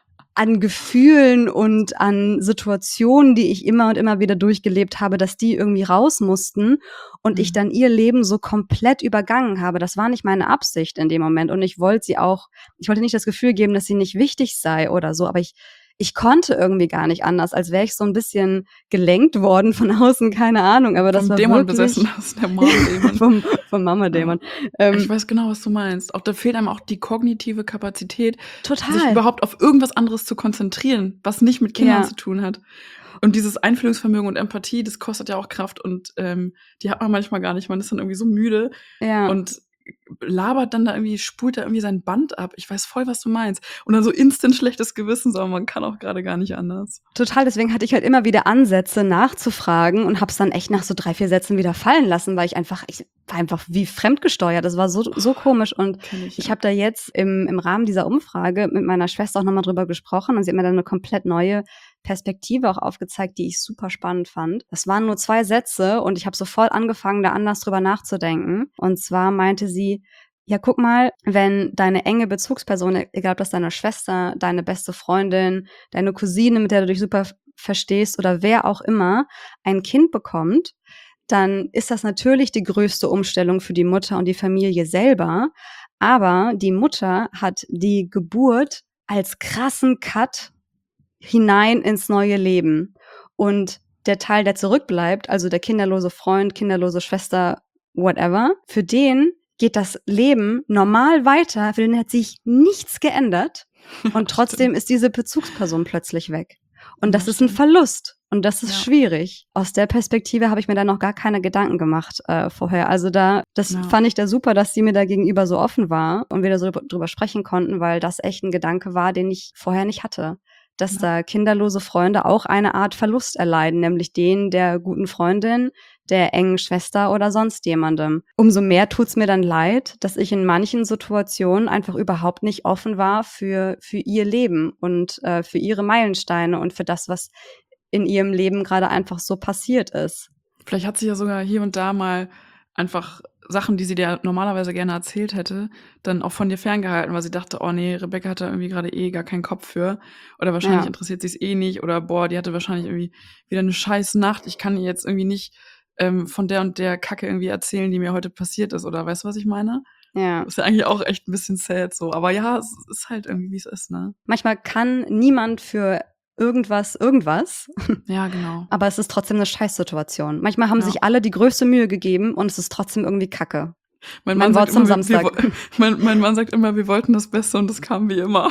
an Gefühlen und an Situationen, die ich immer und immer wieder durchgelebt habe, dass die irgendwie raus mussten und mhm. ich dann ihr Leben so komplett übergangen habe. Das war nicht meine Absicht in dem Moment und ich wollte sie auch, ich wollte nicht das Gefühl geben, dass sie nicht wichtig sei oder so, aber ich ich konnte irgendwie gar nicht anders, als wäre ich so ein bisschen gelenkt worden von außen, keine Ahnung, aber das vom war Dämon wirklich besessen, das ist der Mama-Dämon. vom, vom Mama-Dämon. Ja. Ähm, ich weiß genau, was du meinst. Auch da fehlt einem auch die kognitive Kapazität, total. sich überhaupt auf irgendwas anderes zu konzentrieren, was nicht mit Kindern ja. zu tun hat. Und dieses Einfühlungsvermögen und Empathie, das kostet ja auch Kraft und ähm, die hat man manchmal gar nicht. Man ist dann irgendwie so müde ja. und labert dann da irgendwie, spult da irgendwie sein Band ab. Ich weiß voll, was du meinst. Und dann so instant schlechtes Gewissen, aber man kann auch gerade gar nicht anders. Total, deswegen hatte ich halt immer wieder Ansätze nachzufragen und hab's dann echt nach so drei, vier Sätzen wieder fallen lassen, weil ich einfach, ich war einfach wie fremdgesteuert. Das war so so komisch und ich, ich ja. habe da jetzt im im Rahmen dieser Umfrage mit meiner Schwester auch nochmal drüber gesprochen und sie hat mir dann eine komplett neue Perspektive auch aufgezeigt, die ich super spannend fand. Das waren nur zwei Sätze und ich habe sofort angefangen, da anders drüber nachzudenken. Und zwar meinte sie, ja, guck mal, wenn deine enge Bezugsperson, egal ob das deine Schwester, deine beste Freundin, deine Cousine, mit der du dich super verstehst oder wer auch immer, ein Kind bekommt, dann ist das natürlich die größte Umstellung für die Mutter und die Familie selber. Aber die Mutter hat die Geburt als krassen Cut hinein ins neue Leben. Und der Teil, der zurückbleibt, also der kinderlose Freund, kinderlose Schwester, whatever, für den geht das Leben normal weiter, für den hat sich nichts geändert und trotzdem ist diese Bezugsperson plötzlich weg. Und das ist ein Verlust und das ist ja. schwierig. Aus der Perspektive habe ich mir da noch gar keine Gedanken gemacht äh, vorher. Also da, das ja. fand ich da super, dass sie mir da gegenüber so offen war und wir da so drüber sprechen konnten, weil das echt ein Gedanke war, den ich vorher nicht hatte. Dass ja. da kinderlose Freunde auch eine Art Verlust erleiden, nämlich den der guten Freundin, der engen Schwester oder sonst jemandem. Umso mehr tut's mir dann leid, dass ich in manchen Situationen einfach überhaupt nicht offen war für für ihr Leben und äh, für ihre Meilensteine und für das, was in ihrem Leben gerade einfach so passiert ist. Vielleicht hat sie ja sogar hier und da mal einfach Sachen, die sie dir normalerweise gerne erzählt hätte, dann auch von dir ferngehalten, weil sie dachte, oh nee, Rebecca hat da irgendwie gerade eh gar keinen Kopf für. Oder wahrscheinlich ja. interessiert sie es eh nicht. Oder boah, die hatte wahrscheinlich irgendwie wieder eine scheiß Nacht. Ich kann ihr jetzt irgendwie nicht ähm, von der und der Kacke irgendwie erzählen, die mir heute passiert ist. Oder weißt du, was ich meine? Ja. Ist ja eigentlich auch echt ein bisschen sad so. Aber ja, es ist halt irgendwie, wie es ist, ne? Manchmal kann niemand für irgendwas, irgendwas. Ja, genau. Aber es ist trotzdem eine Scheißsituation. Manchmal haben ja. sich alle die größte Mühe gegeben und es ist trotzdem irgendwie Kacke. Mein Mann Mann Wort zum immer, Samstag. Wir, mein, mein Mann sagt immer, wir wollten das Beste und das kam wie immer.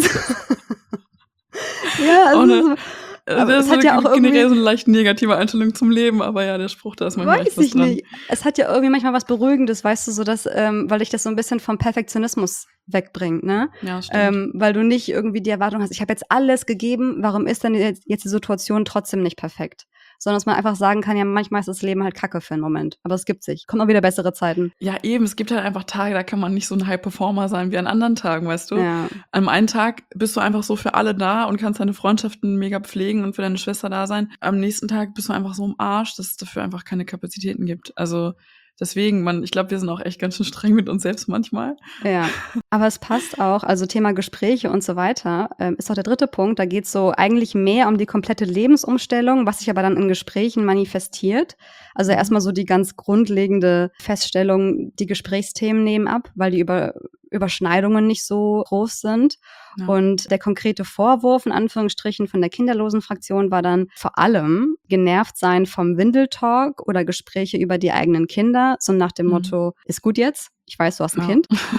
ja, also eine, aber das es hat ist ja auch generell irgendwie so eine leicht negative Einstellung zum Leben, aber ja, der Spruch, da ist manchmal weiß echt was ich dran. nicht. Es hat ja irgendwie manchmal was Beruhigendes, weißt du, so dass, ähm, weil dich das so ein bisschen vom Perfektionismus wegbringt, ne? Ja, stimmt. Ähm, weil du nicht irgendwie die Erwartung hast, ich habe jetzt alles gegeben, warum ist denn jetzt, jetzt die Situation trotzdem nicht perfekt? Sondern dass man einfach sagen kann, ja, manchmal ist das Leben halt Kacke für einen Moment. Aber es gibt sich. Kommen auch wieder bessere Zeiten. Ja, eben. Es gibt halt einfach Tage, da kann man nicht so ein High-Performer sein wie an anderen Tagen, weißt du? Ja. Am einen Tag bist du einfach so für alle da und kannst deine Freundschaften mega pflegen und für deine Schwester da sein. Am nächsten Tag bist du einfach so im Arsch, dass es dafür einfach keine Kapazitäten gibt. Also deswegen, man, ich glaube, wir sind auch echt ganz schön streng mit uns selbst manchmal. Ja, aber es passt auch, also Thema Gespräche und so weiter, ähm, ist auch der dritte Punkt. Da geht es so eigentlich mehr um die komplette Lebensumstellung, was sich aber dann in Gesprächen manifestiert. Also erstmal so die ganz grundlegende Feststellung, die Gesprächsthemen nehmen ab, weil die über Überschneidungen nicht so groß sind. Ja. Und der konkrete Vorwurf, in Anführungsstrichen, von der kinderlosen Fraktion war dann vor allem genervt sein vom Windeltalk oder Gespräche über die eigenen Kinder, so nach dem mhm. Motto, ist gut jetzt? Ich weiß, du hast ein ja. Kind.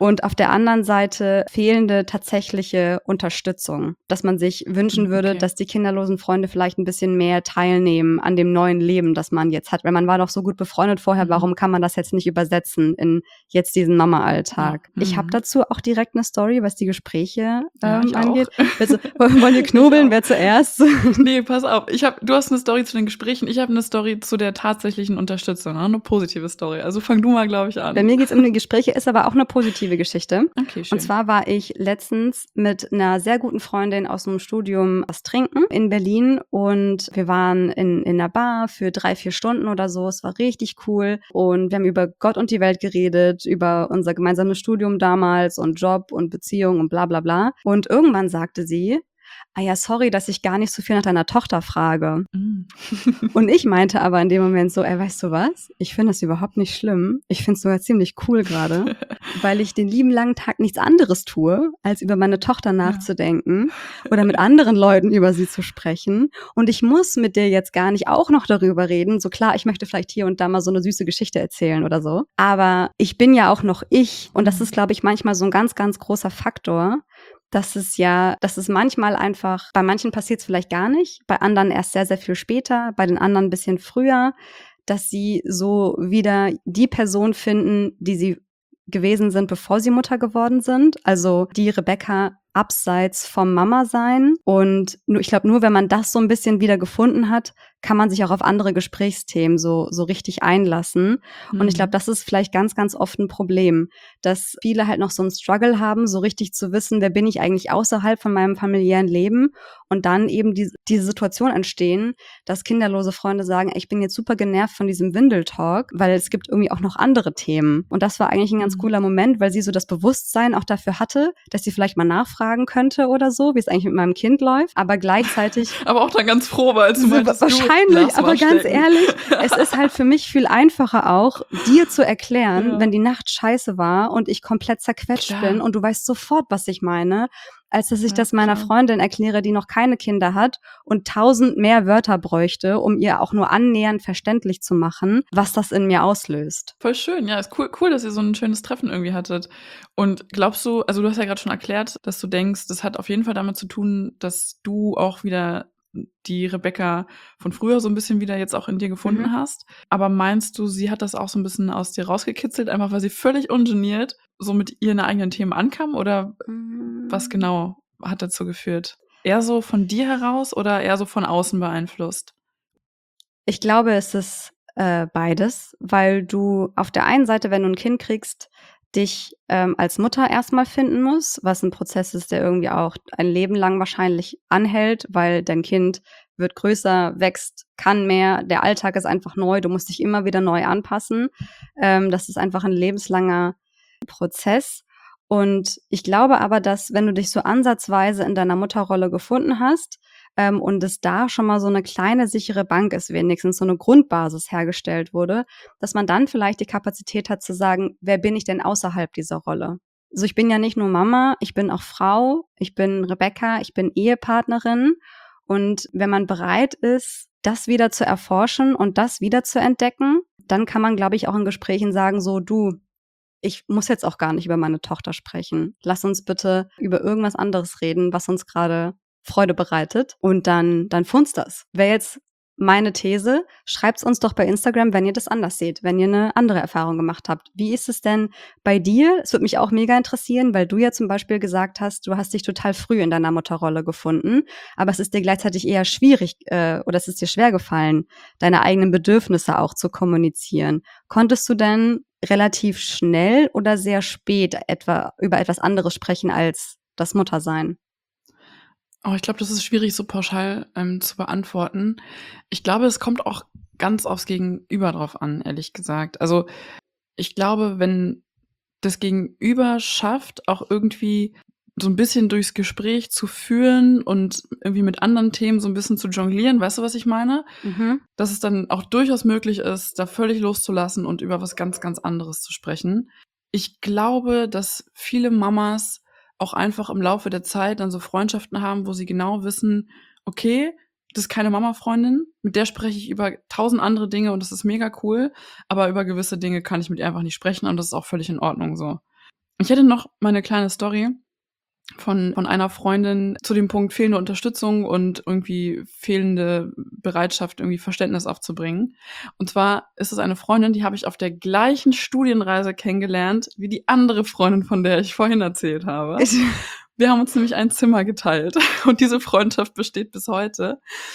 Und auf der anderen Seite fehlende tatsächliche Unterstützung, dass man sich wünschen würde, Okay. dass die kinderlosen Freunde vielleicht ein bisschen mehr teilnehmen an dem neuen Leben, das man jetzt hat. Weil man war doch so gut befreundet vorher, Mhm. warum kann man das jetzt nicht übersetzen in jetzt diesen Mama-Alltag? Ja. Ich habe Mhm. dazu auch direkt eine Story, was die Gespräche Ja, ähm, ich angeht. auch. Also, wollen wir knobeln, auch. wer zuerst? Nee, pass auf. Ich hab, du hast eine Story zu den Gesprächen, ich habe eine Story zu der tatsächlichen Unterstützung, ne? Eine positive Story. Also fang du mal, glaube ich, an. Bei mir geht's um die Gespräche, ist aber auch eine positive Geschichte. Okay, schön. Und zwar war ich letztens mit einer sehr guten Freundin aus dem Studium was trinken in Berlin und wir waren in, in einer Bar für drei, vier Stunden oder so. Es war richtig cool und wir haben über Gott und die Welt geredet, über unser gemeinsames Studium damals und Job und Beziehung und bla bla bla. Und irgendwann sagte sie, ah ja, sorry, dass ich gar nicht so viel nach deiner Tochter frage. Mm. Und ich meinte aber in dem Moment so, ey, weißt du was? Ich finde das überhaupt nicht schlimm. Ich finde es sogar ziemlich cool gerade, weil ich den lieben langen Tag nichts anderes tue, als über meine Tochter nachzudenken oder mit anderen Leuten über sie zu sprechen. Und ich muss mit dir jetzt gar nicht auch noch darüber reden. So klar, ich möchte vielleicht hier und da mal so eine süße Geschichte erzählen oder so. Aber ich bin ja auch noch ich. Und das ist, glaube ich, manchmal so ein ganz, ganz großer Faktor, dass es ja, dass es manchmal einfach, bei manchen passiert es vielleicht gar nicht, bei anderen erst sehr, sehr viel später, bei den anderen ein bisschen früher, dass sie so wieder die Person finden, die sie gewesen sind, bevor sie Mutter geworden sind. Also die Rebecca abseits vom Mama-Sein. Und nur, ich glaube, nur wenn man das so ein bisschen wieder gefunden hat, kann man sich auch auf andere Gesprächsthemen so, so richtig einlassen. Und ich glaube, das ist vielleicht ganz, ganz oft ein Problem, dass viele halt noch so einen Struggle haben, so richtig zu wissen, wer bin ich eigentlich außerhalb von meinem familiären Leben und dann eben die, diese Situation entstehen, dass kinderlose Freunde sagen, ey, ich bin jetzt super genervt von diesem Windeltalk, weil es gibt irgendwie auch noch andere Themen. Und das war eigentlich ein ganz cooler Moment, weil sie so das Bewusstsein auch dafür hatte, dass sie vielleicht mal nachfragen könnte oder so, wie es eigentlich mit meinem Kind läuft, aber gleichzeitig aber auch dann ganz froh, weil du meintest, wahrscheinlich, du, aber ganz stecken. ehrlich, es ist halt für mich viel einfacher auch, dir zu erklären, Ja. wenn die Nacht scheiße war und ich komplett zerquetscht Klar. bin und du weißt sofort, was ich meine, als dass ich Ja, das meiner klar. Freundin erkläre, die noch keine Kinder hat und tausend mehr Wörter bräuchte, um ihr auch nur annähernd verständlich zu machen, was das in mir auslöst. Voll schön, ja, ist cool, cool, dass ihr so ein schönes Treffen irgendwie hattet. Und glaubst du, also du hast ja gerade schon erklärt, dass du denkst, das hat auf jeden Fall damit zu tun, dass du auch wieder die Rebecca von früher so ein bisschen wieder jetzt auch in dir gefunden Mhm. hast. Aber meinst du, sie hat das auch so ein bisschen aus dir rausgekitzelt, einfach weil sie völlig ungeniert so mit ihren eigenen Themen ankam? Oder was genau hat dazu geführt? Eher so von dir heraus oder eher so von außen beeinflusst? Ich glaube, es ist äh, beides, weil du auf der einen Seite, wenn du ein Kind kriegst, dich ähm, als Mutter erstmal finden musst, was ein Prozess ist, der irgendwie auch ein Leben lang wahrscheinlich anhält, weil dein Kind wird größer, wächst, kann mehr, der Alltag ist einfach neu, du musst dich immer wieder neu anpassen. Ähm, das ist einfach ein lebenslanger Prozess. Und ich glaube aber, dass wenn du dich so ansatzweise in deiner Mutterrolle gefunden hast, ähm, und es da schon mal so eine kleine sichere Bank ist, wenigstens so eine Grundbasis hergestellt wurde, dass man dann vielleicht die Kapazität hat zu sagen, wer bin ich denn außerhalb dieser Rolle? Also ich bin ja nicht nur Mama, ich bin auch Frau, ich bin Rebecca, ich bin Ehepartnerin. Und wenn man bereit ist, das wieder zu erforschen und das wieder zu entdecken, dann kann man, glaube ich, auch in Gesprächen sagen, so du, ich muss jetzt auch gar nicht über meine Tochter sprechen. Lass uns bitte über irgendwas anderes reden, was uns gerade Freude bereitet. Und dann, dann funzt das. Wäre jetzt meine These, schreibt's uns doch bei Instagram, wenn ihr das anders seht, wenn ihr eine andere Erfahrung gemacht habt. Wie ist es denn bei dir? Es würde mich auch mega interessieren, weil du ja zum Beispiel gesagt hast, du hast dich total früh in deiner Mutterrolle gefunden, aber es ist dir gleichzeitig eher schwierig äh, oder es ist dir schwer gefallen, deine eigenen Bedürfnisse auch zu kommunizieren. Konntest du denn relativ schnell oder sehr spät etwa über etwas anderes sprechen als das Muttersein? Oh, ich glaube, das ist schwierig so pauschal ähm, zu beantworten. Ich glaube, es kommt auch ganz aufs Gegenüber drauf an, ehrlich gesagt. Also ich glaube, wenn das Gegenüber schafft, auch irgendwie so ein bisschen durchs Gespräch zu führen und irgendwie mit anderen Themen so ein bisschen zu jonglieren, weißt du, was ich meine? Mhm. Dass es dann auch durchaus möglich ist, da völlig loszulassen und über was ganz, ganz anderes zu sprechen. Ich glaube, dass viele Mamas auch einfach im Laufe der Zeit dann so Freundschaften haben, wo sie genau wissen, okay, das ist keine Mama-Freundin, mit der spreche ich über tausend andere Dinge und das ist mega cool, aber über gewisse Dinge kann ich mit ihr einfach nicht sprechen und das ist auch völlig in Ordnung so. Ich hätte noch mal eine kleine Story von von einer Freundin zu dem Punkt fehlende Unterstützung und irgendwie fehlende Bereitschaft, irgendwie Verständnis aufzubringen. Und zwar ist es eine Freundin, die habe ich auf der gleichen Studienreise kennengelernt wie die andere Freundin, von der ich vorhin erzählt habe. Wir haben uns nämlich ein Zimmer geteilt und diese Freundschaft besteht bis heute.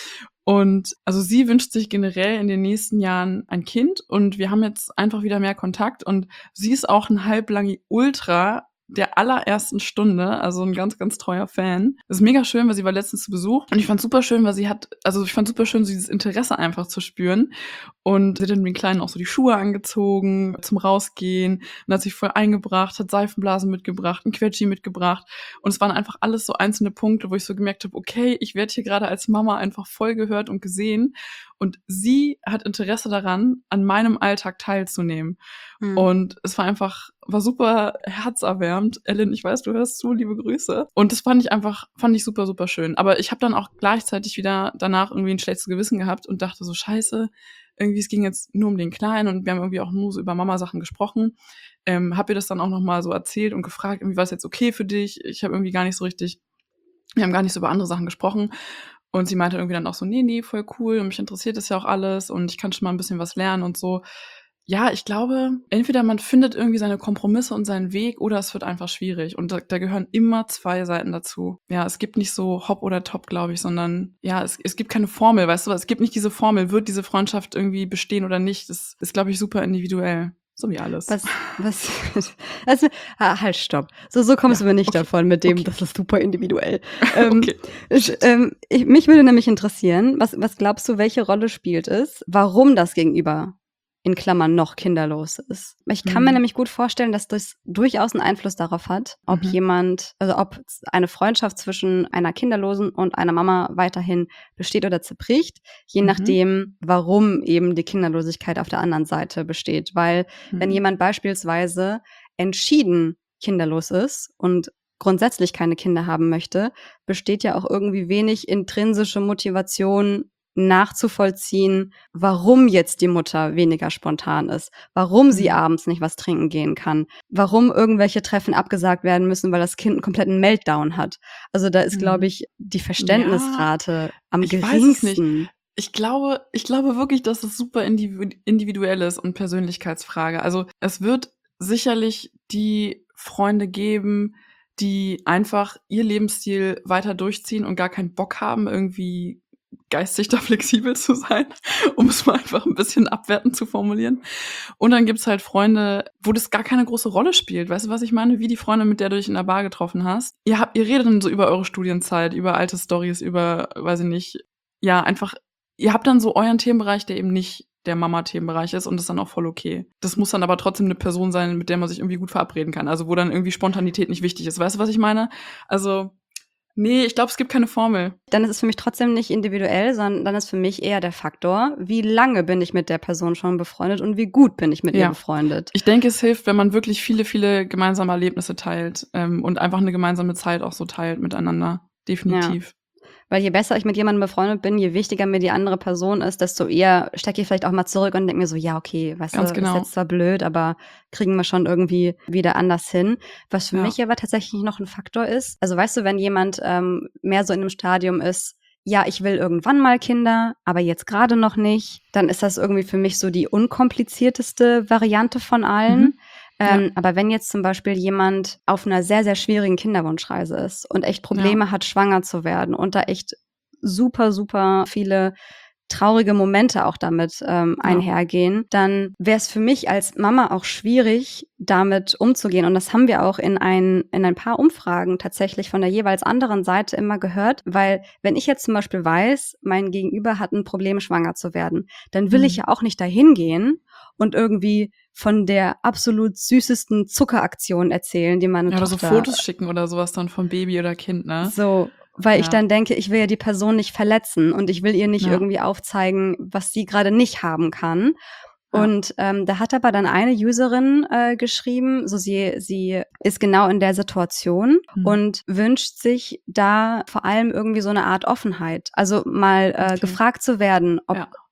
Und also sie wünscht sich generell in den nächsten Jahren ein Kind und wir haben jetzt einfach wieder mehr Kontakt und sie ist auch ein Halblangi Ultra der allerersten Stunde, also ein ganz, ganz treuer Fan. Das ist mega schön, weil sie war letztens zu Besuch und ich fand super schön, weil sie hat, also ich fand super schön, so dieses Interesse einfach zu spüren und sie hat dann den Kleinen auch so die Schuhe angezogen zum Rausgehen und hat sich voll eingebracht, hat Seifenblasen mitgebracht, ein Quetschi mitgebracht und es waren einfach alles so einzelne Punkte, wo ich so gemerkt habe, okay, ich werde hier gerade als Mama einfach voll gehört und gesehen und sie hat Interesse daran, an meinem Alltag teilzunehmen. Mhm. Und es war einfach, war super herzerwärmend. Ellen, ich weiß, du hörst zu, liebe Grüße. Und das fand ich einfach, fand ich super, super schön. Aber ich habe dann auch gleichzeitig wieder danach irgendwie ein schlechtes Gewissen gehabt und dachte so, scheiße, irgendwie, es ging jetzt nur um den Kleinen und wir haben irgendwie auch nur so über Mama-Sachen gesprochen. Ähm, hab ihr das dann auch nochmal so erzählt und gefragt, irgendwie war es jetzt okay für dich? Ich habe irgendwie gar nicht so richtig, wir haben gar nicht so über andere Sachen gesprochen. Und sie meinte irgendwie dann auch so, nee, nee, voll cool und mich interessiert das ja auch alles und ich kann schon mal ein bisschen was lernen und so. Ja, ich glaube, entweder man findet irgendwie seine Kompromisse und seinen Weg oder es wird einfach schwierig. Und da, da gehören immer zwei Seiten dazu. Ja, es gibt nicht so Hop oder Top, glaube ich, sondern ja, es, es gibt keine Formel, weißt du, es gibt nicht diese Formel, wird diese Freundschaft irgendwie bestehen oder nicht. Das ist, glaube ich, super individuell. So wie alles. Was, was, also, ah, halt, stopp. So, so kommst ja, du mir nicht okay. davon mit dem, okay. Das ist super individuell. ähm, okay. ich, ähm, ich, mich würde nämlich interessieren, was, was glaubst du, welche Rolle spielt es, warum das Gegenüber in Klammern noch kinderlos ist? Ich kann mhm. mir nämlich gut vorstellen, dass das durchaus einen Einfluss darauf hat, ob mhm. jemand, also ob eine Freundschaft zwischen einer Kinderlosen und einer Mama weiterhin besteht oder zerbricht, je mhm. nachdem, warum eben die Kinderlosigkeit auf der anderen Seite besteht. Weil mhm. wenn jemand beispielsweise entschieden kinderlos ist und grundsätzlich keine Kinder haben möchte, besteht ja auch irgendwie wenig intrinsische Motivation, nachzuvollziehen, warum jetzt die Mutter weniger spontan ist, warum sie abends nicht was trinken gehen kann, warum irgendwelche Treffen abgesagt werden müssen, weil das Kind einen kompletten Meltdown hat. Also da ist, glaube ich, die Verständnisrate ja, am ich geringsten. Weiß es nicht. Ich glaube, ich glaube wirklich, dass es super individuell ist und Persönlichkeitsfrage. Also es wird sicherlich die Freunde geben, die einfach ihr Lebensstil weiter durchziehen und gar keinen Bock haben, irgendwie geistig da flexibel zu sein, um es mal einfach ein bisschen abwertend zu formulieren. Und dann gibt's halt Freunde, wo das gar keine große Rolle spielt. Weißt du, was ich meine? Wie die Freunde, mit der du dich in der Bar getroffen hast. Ihr habt, ihr redet dann so über eure Studienzeit, über alte Storys, über, weiß ich nicht, ja, einfach, ihr habt dann so euren Themenbereich, der eben nicht der Mama-Themenbereich ist und das ist dann auch voll okay. Das muss dann aber trotzdem eine Person sein, mit der man sich irgendwie gut verabreden kann. Also wo dann irgendwie Spontanität nicht wichtig ist. Weißt du, was ich meine? Also nee, ich glaube, es gibt keine Formel. Dann ist es für mich trotzdem nicht individuell, sondern dann ist für mich eher der Faktor, wie lange bin ich mit der Person schon befreundet und wie gut bin ich mit ja. ihr befreundet. Ich denke, es hilft, wenn man wirklich viele, viele gemeinsame Erlebnisse teilt ähm, und einfach eine gemeinsame Zeit auch so teilt miteinander. Definitiv. Ja. Weil je besser ich mit jemandem befreundet bin, je wichtiger mir die andere Person ist, desto eher stecke ich vielleicht auch mal zurück und denke mir so, ja, okay, weißt Ganz du, genau. ist jetzt zwar blöd, aber kriegen wir schon irgendwie wieder anders hin. Was für ja. mich aber tatsächlich noch ein Faktor ist, also weißt du, wenn jemand ähm, mehr so in einem Stadium ist, ja, ich will irgendwann mal Kinder, aber jetzt gerade noch nicht, dann ist das irgendwie für mich so die unkomplizierteste Variante von allen. Mhm. Ähm, ja. Aber wenn jetzt zum Beispiel jemand auf einer sehr, sehr schwierigen Kinderwunschreise ist und echt Probleme ja. hat, schwanger zu werden und da echt super, super viele traurige Momente auch damit ähm, ja. einhergehen, dann wäre es für mich als Mama auch schwierig, damit umzugehen. Und das haben wir auch in ein, in ein paar Umfragen tatsächlich von der jeweils anderen Seite immer gehört, weil wenn ich jetzt zum Beispiel weiß, mein Gegenüber hat ein Problem, schwanger zu werden, dann will mhm. ich ja auch nicht dahin gehen und irgendwie von der absolut süßesten Zuckeraktion erzählen, die meine ja, Tochter... Oder so Fotos schicken oder sowas dann von Baby oder Kind, ne? So, weil ja. ich dann denke, ich will ja die Person nicht verletzen und ich will ihr nicht ja. irgendwie aufzeigen, was sie gerade nicht haben kann. Ja. Und ähm, da hat aber dann eine Userin äh, geschrieben, so sie sie ist genau in der Situation mhm. und wünscht sich da vor allem irgendwie so eine Art Offenheit. Also mal äh, okay. gefragt zu werden, ob, ja.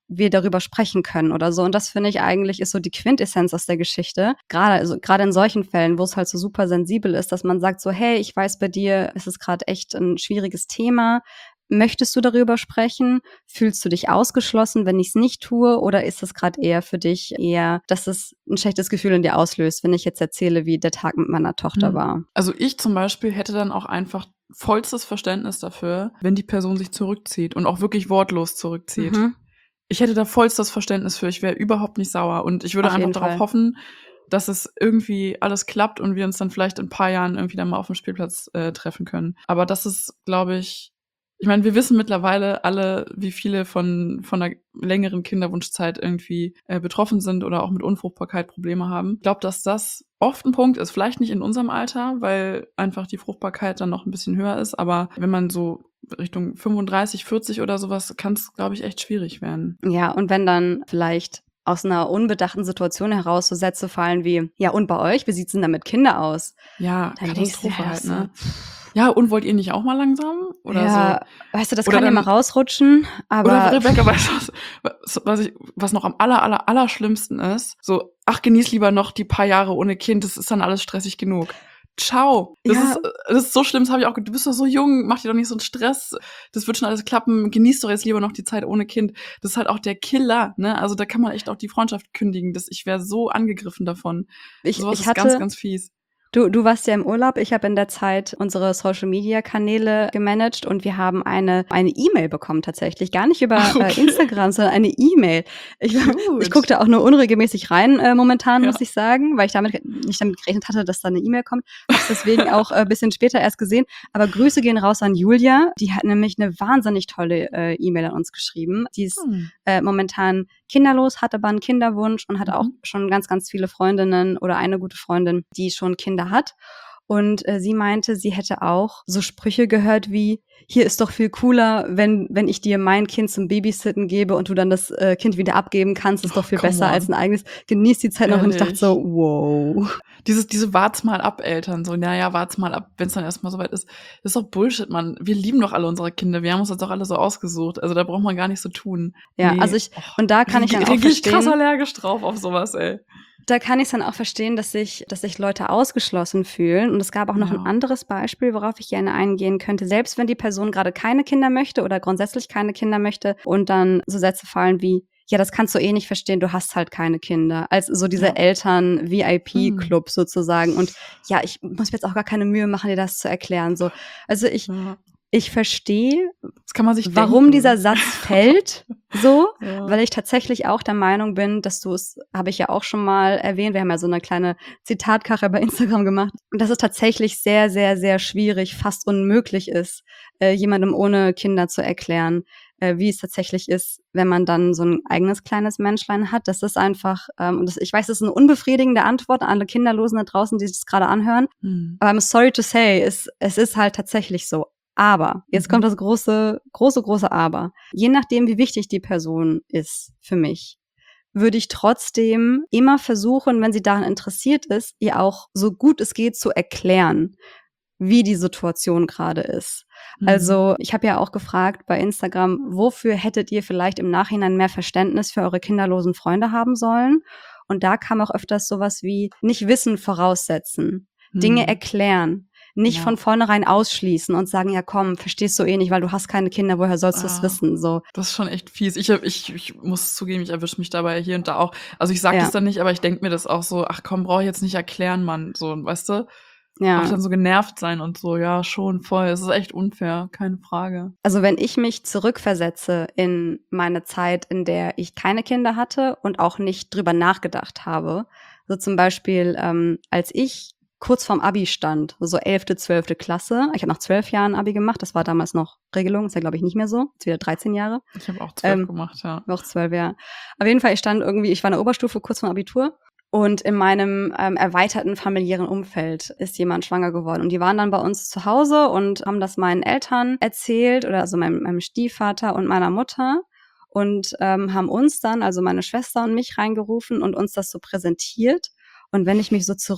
wir darüber sprechen können oder so. Und das finde ich eigentlich ist so die Quintessenz aus der Geschichte. Gerade also gerade in solchen Fällen, wo es halt so super sensibel ist, dass man sagt so, hey, ich weiß, bei dir ist es gerade echt ein schwieriges Thema. Möchtest du darüber sprechen? Fühlst du dich ausgeschlossen, wenn ich es nicht tue? Oder ist es gerade eher für dich eher, dass es ein schlechtes Gefühl in dir auslöst, wenn ich jetzt erzähle, wie der Tag mit meiner Tochter Hm. war? Also ich zum Beispiel hätte dann auch einfach vollstes Verständnis dafür, wenn die Person sich zurückzieht und auch wirklich wortlos zurückzieht. Mhm. Ich hätte da vollstes Verständnis für. Ich wäre überhaupt nicht sauer und ich würde Auf einfach jeden darauf Fall. hoffen, dass es irgendwie alles klappt und wir uns dann vielleicht in ein paar Jahren irgendwie dann mal auf dem Spielplatz äh, treffen können. Aber das ist, glaube ich ich meine, wir wissen mittlerweile alle, wie viele von von 'ner längeren Kinderwunschzeit irgendwie äh, betroffen sind oder auch mit Unfruchtbarkeit Probleme haben. Ich glaube, dass das oft ein Punkt ist, vielleicht nicht in unserem Alter, weil einfach die Fruchtbarkeit dann noch ein bisschen höher ist, aber wenn man so Richtung fünfunddreißig, vierzig oder sowas, kann es, glaube ich, echt schwierig werden. Ja, und wenn dann vielleicht aus einer unbedachten Situation heraus so Sätze fallen wie: „Ja, und bei euch? Wie sieht's denn da mit Kinder aus?“ Ja, Dann denkst du dir Katastrophe halt halt, so, ne? Ja, und wollt ihr nicht auch mal langsam oder so? ja, weißt du, das Oder kann ja mal dann rausrutschen, oder aber Rebecca, weißt du, was was ich was noch am aller, aller, allerschlimmsten ist? So: „Ach, genieß lieber noch die paar Jahre ohne Kind, das ist dann alles stressig genug.“ Ciao. Das ist ja, äh, das ist so schlimm, das habe ich auch ge „Du bist doch so jung, mach dir doch nicht so 'n Stress. Das wird schon alles klappen. Genieß doch jetzt lieber noch die Zeit ohne Kind.“ Das ist halt auch der Killer, ne? Also, da kann man echt auch die Freundschaft kündigen. Das ich wäre so angegriffen davon. ich So was ich ist ganz, hatte ganz fies. Du du warst ja im Urlaub. Ich habe in der Zeit unsere Social-Media-Kanäle gemanagt und wir haben eine eine E-Mail bekommen tatsächlich. Gar nicht über, Ach, äh, okay. Instagram, sondern eine E-Mail. Ich ich gucke Cute. da auch nur unregelmäßig rein, äh, momentan, muss Ja. ich sagen, weil ich damit nicht damit gerechnet hatte, dass da 'ne E-Mail kommt. Habe es deswegen auch, äh, bisschen später erst gesehen. Aber Grüße gehen raus an Julia. Die hat nämlich 'ne wahnsinnig tolle, äh, E-Mail an uns geschrieben. Die ist, Hm. äh, momentan kinderlos, hat aber 'n Kinderwunsch und hat auch Mhm. schon ganz, ganz viele Freundinnen oder eine gute Freundin, die schon Kinder hat. Und, äh, sie meinte, sie hätte auch so Sprüche gehört wie: „Hier ist doch viel cooler, wenn wenn ich dir mein Kind zum Babysitten gebe und du dann das, äh, Kind wieder abgeben kannst, ist doch Oh, viel come besser als 'n on. eigenes. Genieß die Zeit noch.“ Und ich dachte so: Ehrlich. „Wow.“ Dieses diese „Wart's mal ab“ Eltern, so: „Na ja, wart's mal ab, wenn's dann erst mal so weit ist.“ Das ist doch Bullshit, Mann. Wir lieben doch alle unsere Kinder. Wir haben uns das doch alle so ausgesucht. Also, da braucht man gar nicht so tun. Ja, also Ne, ich oh, und da kann ich reagier dann auch reagiere ich krass verstehen allergisch drauf auf so was, ey. da kann ich's dann auch verstehen, dass sich dass sich Leute ausgeschlossen fühlen. Und es gab auch noch 'n Ja. anderes Beispiel, worauf ich gerne eingehen könnte. Selbst wenn die Person grade keine Kinder möchte oder grundsätzlich keine Kinder möchte und dann so Sätze fallen wie: „Ja, das kannst du eh nicht verstehen, du hast halt keine Kinder.“ Als so dieser Ja. Eltern-V I Mhm. P-Club sozusagen. Und ja, ich muss mir jetzt auch gar keine Mühe machen, dir das zu erklären, so. Also, ich Ja. ich verstehe, Das kann man sich warum dieser denken. Satz fällt, so, Ja. weil ich tatsächlich auch der Meinung bin, dass du es habe ich ja auch schon mal erwähnt, wir haben ja so 'ne kleine Zitatkachel bei Instagram gemacht, dass es tatsächlich sehr, sehr, sehr schwierig, fast unmöglich ist, äh, jemandem ohne Kinder zu erklären, äh, wie es tatsächlich ist, wenn man dann so 'n eigenes kleines Menschlein hat. Das ist einfach, ähm und das ich weiß, das ist 'ne unbefriedigende Antwort an alle Kinderlosen da draußen, die sich das grade anhören. Mhm. Aber I'm sorry to say, es es ist halt tatsächlich so. Aber, jetzt kommt Mhm. das große, große, große Aber. Je nachdem, wie wichtig die Person ist für mich, würde ich trotzdem immer versuchen, wenn sie daran interessiert ist, ihr auch so gut es geht zu erklären, wie die Situation grade ist. Mhm. Also, ich habe ja auch gefragt bei Instagram: „Wofür hättet ihr vielleicht im Nachhinein mehr Verständnis für eure kinderlosen Freunde haben sollen?“ Und da kam auch öfters so was wie nicht Wissen voraussetzen, Dinge Mhm. erklären, nicht von Ja. vornherein ausschließen und sagen: „Ja komm, verstehst du eh nicht, weil du hast keine Kinder, woher sollst du's Ah, wissen?“ So, das ist schon echt fies. Ich habe ich ich muss zugeben, ich erwische mich dabei hier und da auch. Also, ich sage das ja, dann nicht, aber ich denke mir das auch so: „Ach komm, brauche ich jetzt nicht erklären, Mann“, so, weißt du? Auch ja. dann so genervt sein und so, ja, schon, voll. Es ist echt unfair, keine Frage. Also, wenn ich mich zurückversetze in meine Zeit, in der ich keine Kinder hatte und auch nicht drüber nachgedacht habe, so zum Beispiel, ähm, als ich kurz vorm Abi stand, so elfte, zwölfte Klasse. Ich habe nach zwölf Jahren Abi gemacht, das war damals noch Regelung, ist ja, glaube ich, nicht mehr so, jetzt wieder dreizehn Jahre. Ich habe auch zwölf Ähm, gemacht, ja. noch zwölf, ja. Auf jeden Fall, ich stand irgendwie ich war in der Oberstufe kurz vorm Abitur und in meinem, ähm, erweiterten familiären Umfeld ist jemand schwanger geworden. Und die waren dann bei uns zu Hause und haben das meinen Eltern erzählt oder also meinem meinem Stiefvater und meiner Mutter und, ähm, haben uns dann, also meine Schwester und mich reingerufen und uns das so präsentiert. Und wenn ich mich so zurück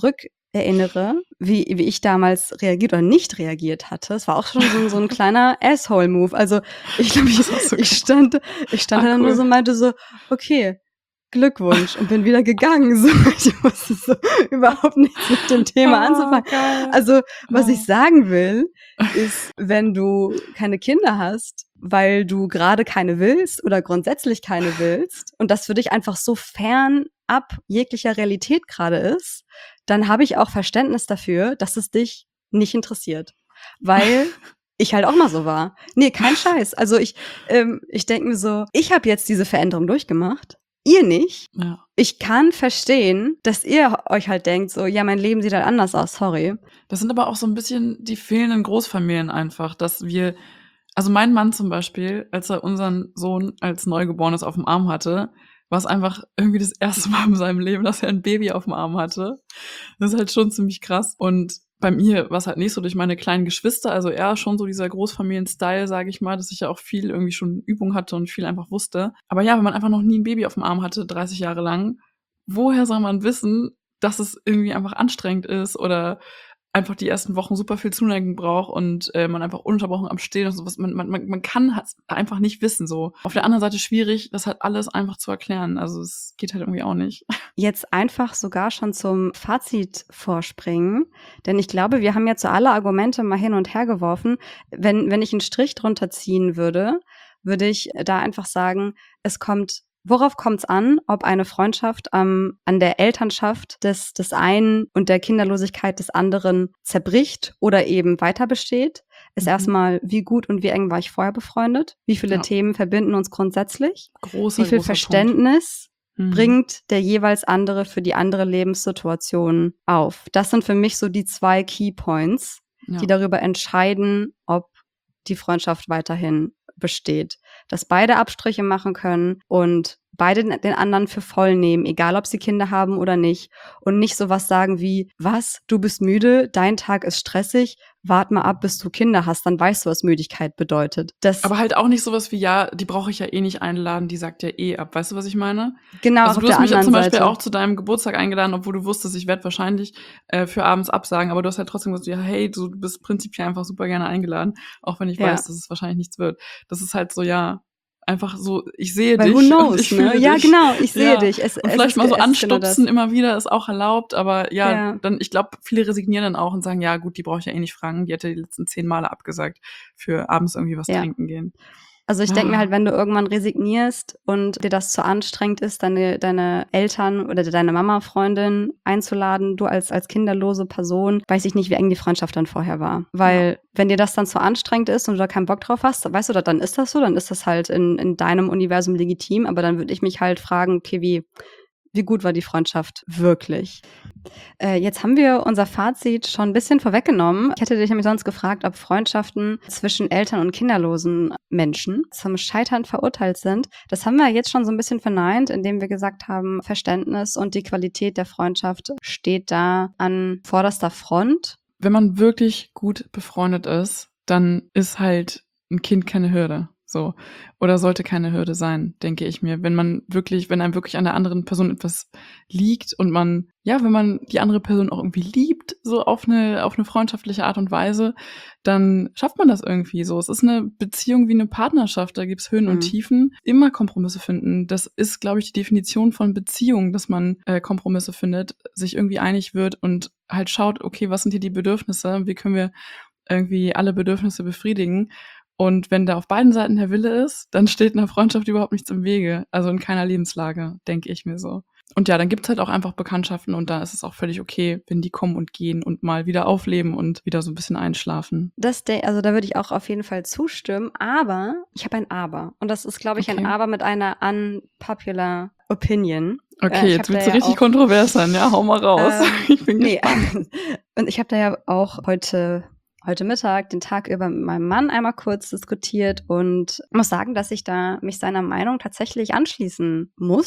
erinnere, wie, wie ich damals reagiert oder nicht reagiert hatte. Es war auch schon so, so ein kleiner Asshole-Move. Also ich glaube, ich, so ich stand, ich stand ah, da dann cool. nur so und meinte so, okay, Glückwunsch und bin wieder gegangen. So, ich wusste so überhaupt nichts mit dem Thema oh, anzufangen. Geil. Also was oh. ich sagen will, ist, wenn du keine Kinder hast, weil du gerade keine willst oder grundsätzlich keine willst und das für dich einfach so fern ab jeglicher Realität gerade ist, dann habe ich auch Verständnis dafür, dass es dich nicht interessiert. Weil ich halt auch mal so war. Nee, kein Scheiß. Also ich, ähm, ich denke mir so, ich habe jetzt diese Veränderung durchgemacht. Ihr nicht. Ja. Ich kann verstehen, dass ihr euch halt denkt, so, ja, mein Leben sieht halt anders aus, sorry. Das sind aber auch so ein bisschen die fehlenden Großfamilien einfach, dass wir, also mein Mann zum Beispiel, als er unseren Sohn als Neugeborenes auf dem Arm hatte, war es einfach irgendwie das erste Mal in seinem Leben, dass er ein Baby auf dem Arm hatte. Das ist halt schon ziemlich krass. Und bei mir war es halt nicht so durch meine kleinen Geschwister, also eher schon so dieser Großfamilien-Style, sage ich mal, dass ich ja auch viel irgendwie schon Übung hatte und viel einfach wusste. Aber ja, wenn man einfach noch nie ein Baby auf dem Arm hatte, dreißig Jahre lang, woher soll man wissen, dass es irgendwie einfach anstrengend ist oder einfach die ersten Wochen super viel Zuneigung braucht und äh, man einfach ununterbrochen am Stehen und sowas. Man, man, man kann es einfach nicht wissen so. Auf der anderen Seite schwierig, das halt alles einfach zu erklären. Also es geht halt irgendwie auch nicht. Jetzt einfach sogar schon zum Fazit vorspringen, denn ich glaube, wir haben jetzt so alle Argumente mal hin und her geworfen. Wenn, wenn ich einen Strich drunter ziehen würde, würde ich da einfach sagen, es kommt Worauf kommt es an, ob eine Freundschaft ähm, an der Elternschaft des, des einen und der Kinderlosigkeit des anderen zerbricht oder eben weiter besteht? Ist Mhm. erstmal, wie gut und wie eng war ich vorher befreundet? Wie viele Ja. Themen verbinden uns grundsätzlich? Großer, wie viel großer Verständnis Punkt. bringt der jeweils andere für die andere Lebenssituation auf? Das sind für mich so die zwei Key Points, Ja. die darüber entscheiden, ob die Freundschaft weiterhin besteht. Dass beide Abstriche machen können und beide den anderen für voll nehmen, egal ob sie Kinder haben oder nicht. Und nicht sowas sagen wie, was, du bist müde, dein Tag ist stressig, wart mal ab, bis du Kinder hast, dann weißt du, was Müdigkeit bedeutet. Das Aber halt auch nicht sowas wie, ja, die brauche ich ja eh nicht einladen, die sagt ja eh ab. Weißt du, was ich meine? Genau, also auf du der hast mich ja anderen zum Beispiel Seite auch zu deinem Geburtstag eingeladen, obwohl du wusstest, ich werde wahrscheinlich äh, für abends absagen, aber du hast halt trotzdem gesagt, ja, hey, du bist prinzipiell einfach super gerne eingeladen, auch wenn ich Ja. weiß, dass es wahrscheinlich nichts wird. Das ist halt so, ja, einfach so, ich sehe Weil dich who knows, und ich ne? fühle Ja, dich. genau, ich sehe Ja. dich. Es, Und es vielleicht ist, mal so es ist genau anstupsen das. immer wieder ist auch erlaubt, aber ja, Ja. dann, ich glaube, viele resignieren dann auch und sagen, ja gut, die brauche ich ja eh nicht fragen, die hätte die letzten zehn Male abgesagt für abends irgendwie was Ja. trinken gehen. Also ich denke mir Ah. halt, wenn du irgendwann resignierst und dir das zu anstrengend ist, deine, deine Eltern oder deine Mama-Freundin einzuladen, du als, als kinderlose Person, weiß ich nicht, wie eng die Freundschaft dann vorher war. Weil wenn dir das dann zu anstrengend ist und du da keinen Bock drauf hast, weißt du, dann ist das so, dann ist das halt in, in deinem Universum legitim, aber dann würde ich mich halt fragen, okay, wie, wie gut war die Freundschaft wirklich? Äh, jetzt haben wir unser Fazit schon ein bisschen vorweggenommen. Ich hätte dich nämlich sonst gefragt, ob Freundschaften zwischen Eltern und kinderlosen Menschen zum Scheitern verurteilt sind. Das haben wir jetzt schon so ein bisschen verneint, indem wir gesagt haben, Verständnis und die Qualität der Freundschaft steht da an vorderster Front. Wenn man wirklich gut befreundet ist, dann ist halt ein Kind keine Hürde. So. Oder sollte keine Hürde sein, denke ich mir. Wenn man wirklich, wenn einem wirklich an der anderen Person etwas liegt und man, ja, wenn man die andere Person auch irgendwie liebt, so auf eine, auf eine freundschaftliche Art und Weise, dann schafft man das irgendwie so. Es ist eine Beziehung wie eine Partnerschaft, da gibt's Höhen Mhm. und Tiefen. Immer Kompromisse finden. Das ist, glaube ich, die Definition von Beziehung, dass man äh, Kompromisse findet, sich irgendwie einig wird und halt schaut, okay, was sind hier die Bedürfnisse? Wie können wir irgendwie alle Bedürfnisse befriedigen? Und wenn da auf beiden Seiten der Wille ist, dann steht einer Freundschaft überhaupt nichts im Wege. Also in keiner Lebenslage, denke ich mir so. Und ja, dann gibt's halt auch einfach Bekanntschaften und da ist es auch völlig okay, wenn die kommen und gehen und mal wieder aufleben und wieder so ein bisschen einschlafen. Das, de- also da würde ich auch auf jeden Fall zustimmen, aber ich habe ein Aber. Und das ist, glaube ich, Okay. ein Aber mit einer unpopular Opinion. Äh, Okay, ich jetzt hab da willst du ja richtig auch- kontrovers sein, ja? Hau mal raus. Ähm, ich bin Nee, gespannt. und ich habe da ja auch heute, heute Mittag, den Tag über mit meinem Mann einmal kurz diskutiert und muss sagen, dass ich da mich seiner Meinung tatsächlich anschließen muss.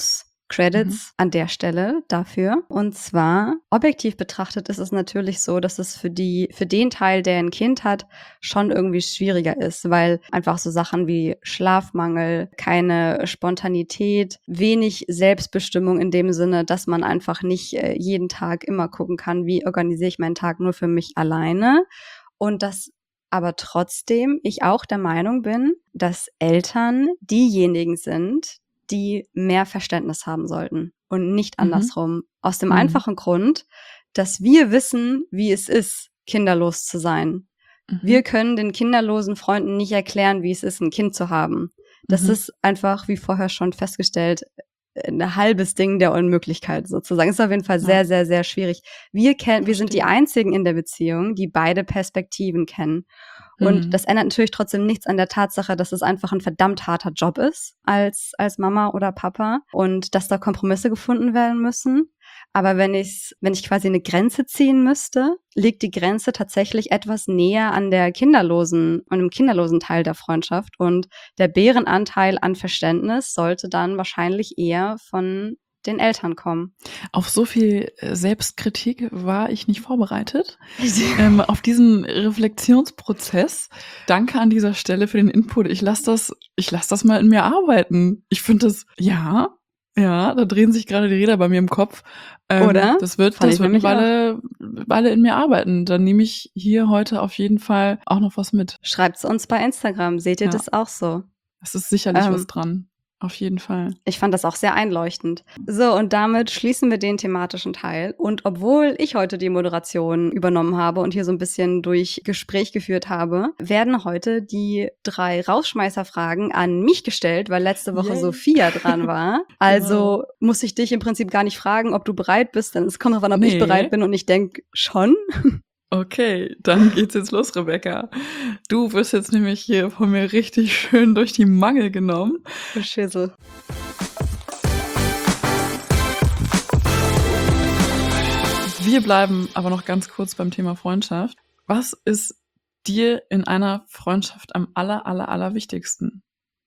Credits mhm. an der Stelle dafür. Und zwar, objektiv betrachtet ist es natürlich so, dass es für die, für den Teil, der ein Kind hat, schon irgendwie schwieriger ist, weil einfach so Sachen wie Schlafmangel, keine Spontanität, wenig Selbstbestimmung in dem Sinne, dass man einfach nicht äh, jeden Tag immer gucken kann, wie organisiere ich meinen Tag nur für mich alleine. Und das aber trotzdem ich auch der Meinung bin, dass Eltern diejenigen sind, die mehr Verständnis haben sollten und nicht andersrum. Mhm. Aus dem mhm. einfachen Grund, dass wir wissen, wie es ist, kinderlos zu sein. Mhm. Wir können den kinderlosen Freunden nicht erklären, wie es ist, ein Kind zu haben. Das mhm. ist einfach, wie vorher schon festgestellt, ein halbes Ding der Unmöglichkeit sozusagen. Ist auf jeden Fall sehr, ja. sehr, sehr schwierig. Wir kennen, wir sind die einzigen in der Beziehung, die beide Perspektiven kennen. Und mhm. das ändert natürlich trotzdem nichts an der Tatsache, dass es einfach ein verdammt harter Job ist als als Mama oder Papa und dass da Kompromisse gefunden werden müssen. Aber wenn ich wenn ich quasi eine Grenze ziehen müsste, liegt die Grenze tatsächlich etwas näher an der kinderlosen an dem kinderlosen Teil der Freundschaft und der Bärenanteil an Verständnis sollte dann wahrscheinlich eher von den Eltern kommen. Auf so viel Selbstkritik war ich nicht vorbereitet. ähm, auf diesen Reflexionsprozess. Danke an dieser Stelle für den Input. Ich lasse das, ich lasse das mal in mir arbeiten. Ich finde das, ja, ja, da drehen sich gerade die Räder bei mir im Kopf. Ähm, Oder? Das wird, Fand das wird eine Weile, Weile in mir arbeiten. Dann nehme ich hier heute auf jeden Fall auch noch was mit. Schreibt's uns bei Instagram. Seht ihr ja. das auch so? Es ist sicherlich ähm, was dran. Auf jeden Fall. Ich fand das auch sehr einleuchtend. So, und damit schließen wir den thematischen Teil. Und obwohl ich heute die Moderation übernommen habe und hier so ein bisschen durch Gespräch geführt habe, werden heute die drei Rausschmeißerfragen an mich gestellt, weil letzte Woche Yay. Sophia dran war. Also genau. muss ich dich im Prinzip gar nicht fragen, ob du bereit bist, denn es kommt darauf an, ob nee. ich bereit bin und ich denke schon. Okay, dann geht's jetzt los, Rebecca. Du wirst jetzt nämlich hier von mir richtig schön durch die Mangel genommen. Schissel. Wir bleiben aber noch ganz kurz beim Thema Freundschaft. Was ist dir in einer Freundschaft am aller, aller, aller wichtigsten?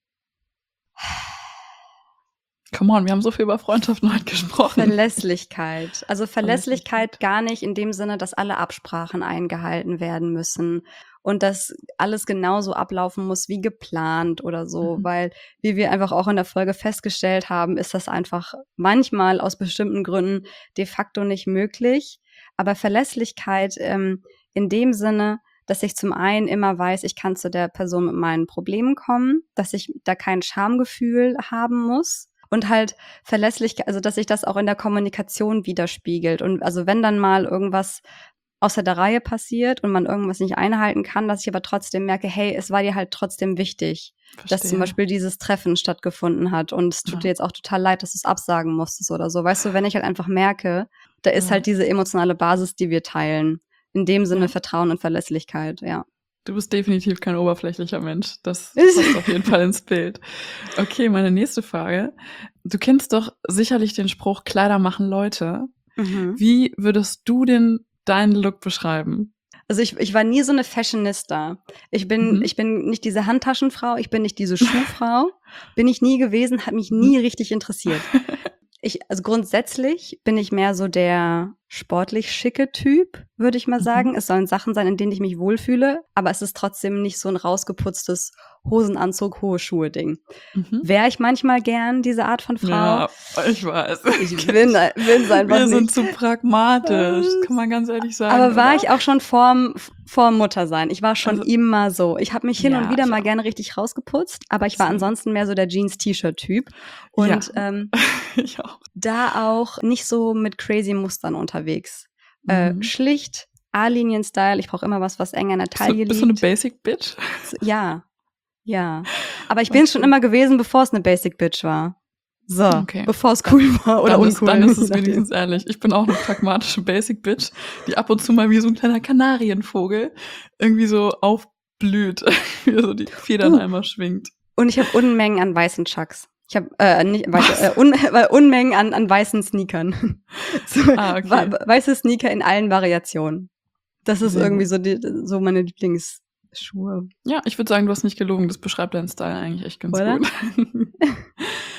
Come on, wir haben so viel über Freundschaften heute gesprochen. Verlässlichkeit. Also Verlässlichkeit gar nicht in dem Sinne, dass alle Absprachen eingehalten werden müssen und dass alles genauso ablaufen muss wie geplant oder so, mhm. weil, wie wir einfach auch in der Folge festgestellt haben, ist das einfach manchmal aus bestimmten Gründen de facto nicht möglich. Aber Verlässlichkeit ähm, in dem Sinne, dass ich zum einen immer weiß, ich kann zu der Person mit meinen Problemen kommen, dass ich da kein Schamgefühl haben muss. Und halt verlässlich, also dass sich das auch in der Kommunikation widerspiegelt. Und also wenn dann mal irgendwas außer der Reihe passiert und man irgendwas nicht einhalten kann, dass ich aber trotzdem merke, hey, es war dir halt trotzdem wichtig, Verstehe. dass zum Beispiel dieses Treffen stattgefunden hat. Und es tut ja. dir jetzt auch total leid, dass du es absagen musstest oder so. Weißt du, wenn ich halt einfach merke, da ist ja. halt diese emotionale Basis, die wir teilen. In dem Sinne ja. Vertrauen und Verlässlichkeit, ja. Du bist definitiv kein oberflächlicher Mensch. Das passt auf jeden Fall ins Bild. Okay, meine nächste Frage. Du kennst doch sicherlich den Spruch, Kleider machen Leute. Mhm. Wie würdest du denn deinen Look beschreiben? Also ich, ich war nie so eine Fashionista. Ich bin, mhm. ich bin nicht diese Handtaschenfrau, ich bin nicht diese Schuhfrau. Bin ich nie gewesen, hat mich nie richtig interessiert. Ich, also grundsätzlich bin ich mehr so der sportlich schicke Typ, würde ich mal sagen. Mhm. Es sollen Sachen sein, in denen ich mich wohlfühle, aber es ist trotzdem nicht so ein rausgeputztes Hosenanzug, hohe Schuhe-Ding. Mhm. Wäre ich manchmal gern diese Art von Frau? Ja, ich weiß. Ich bin, bin einfach Wir nicht. sind zu pragmatisch, kann man ganz ehrlich sagen. Aber war oder? ich auch schon vorm, vorm Muttersein. Ich war schon also, immer so. Ich habe mich hin ja, und wieder mal auch. gerne richtig rausgeputzt, aber ich war so. ansonsten mehr so der Jeans-T-Shirt-Typ. Und ja. ähm, ich auch. da auch nicht so mit crazy Mustern unterwegs. Mhm. Äh, schlicht, A-Linien-Style. Ich brauche immer was, was eng an der Taille liegt. Bist du eine Basic-Bitch? Ja, ja. Aber ich bin okay. schon immer gewesen, bevor es eine Basic-Bitch war. So, okay. bevor es cool war oder dann uncool. Ist, dann ist es wenigstens ehrlich. Ich bin auch eine pragmatische Basic-Bitch, die ab und zu mal wie so ein kleiner Kanarienvogel irgendwie so aufblüht, wie so die Federn uh. einmal schwingt. Und ich habe Unmengen an weißen Chucks. Ich habe äh, nicht weiße, äh, un, äh, Unmengen an, an weißen Sneakern. so, ah, okay. we- weiße Sneaker in allen Variationen. Das ist Sehr irgendwie so, die, so meine Lieblingsschuhe. Ja, ich würde sagen, du hast nicht gelogen. Das beschreibt deinen Style eigentlich echt ganz Oder? gut.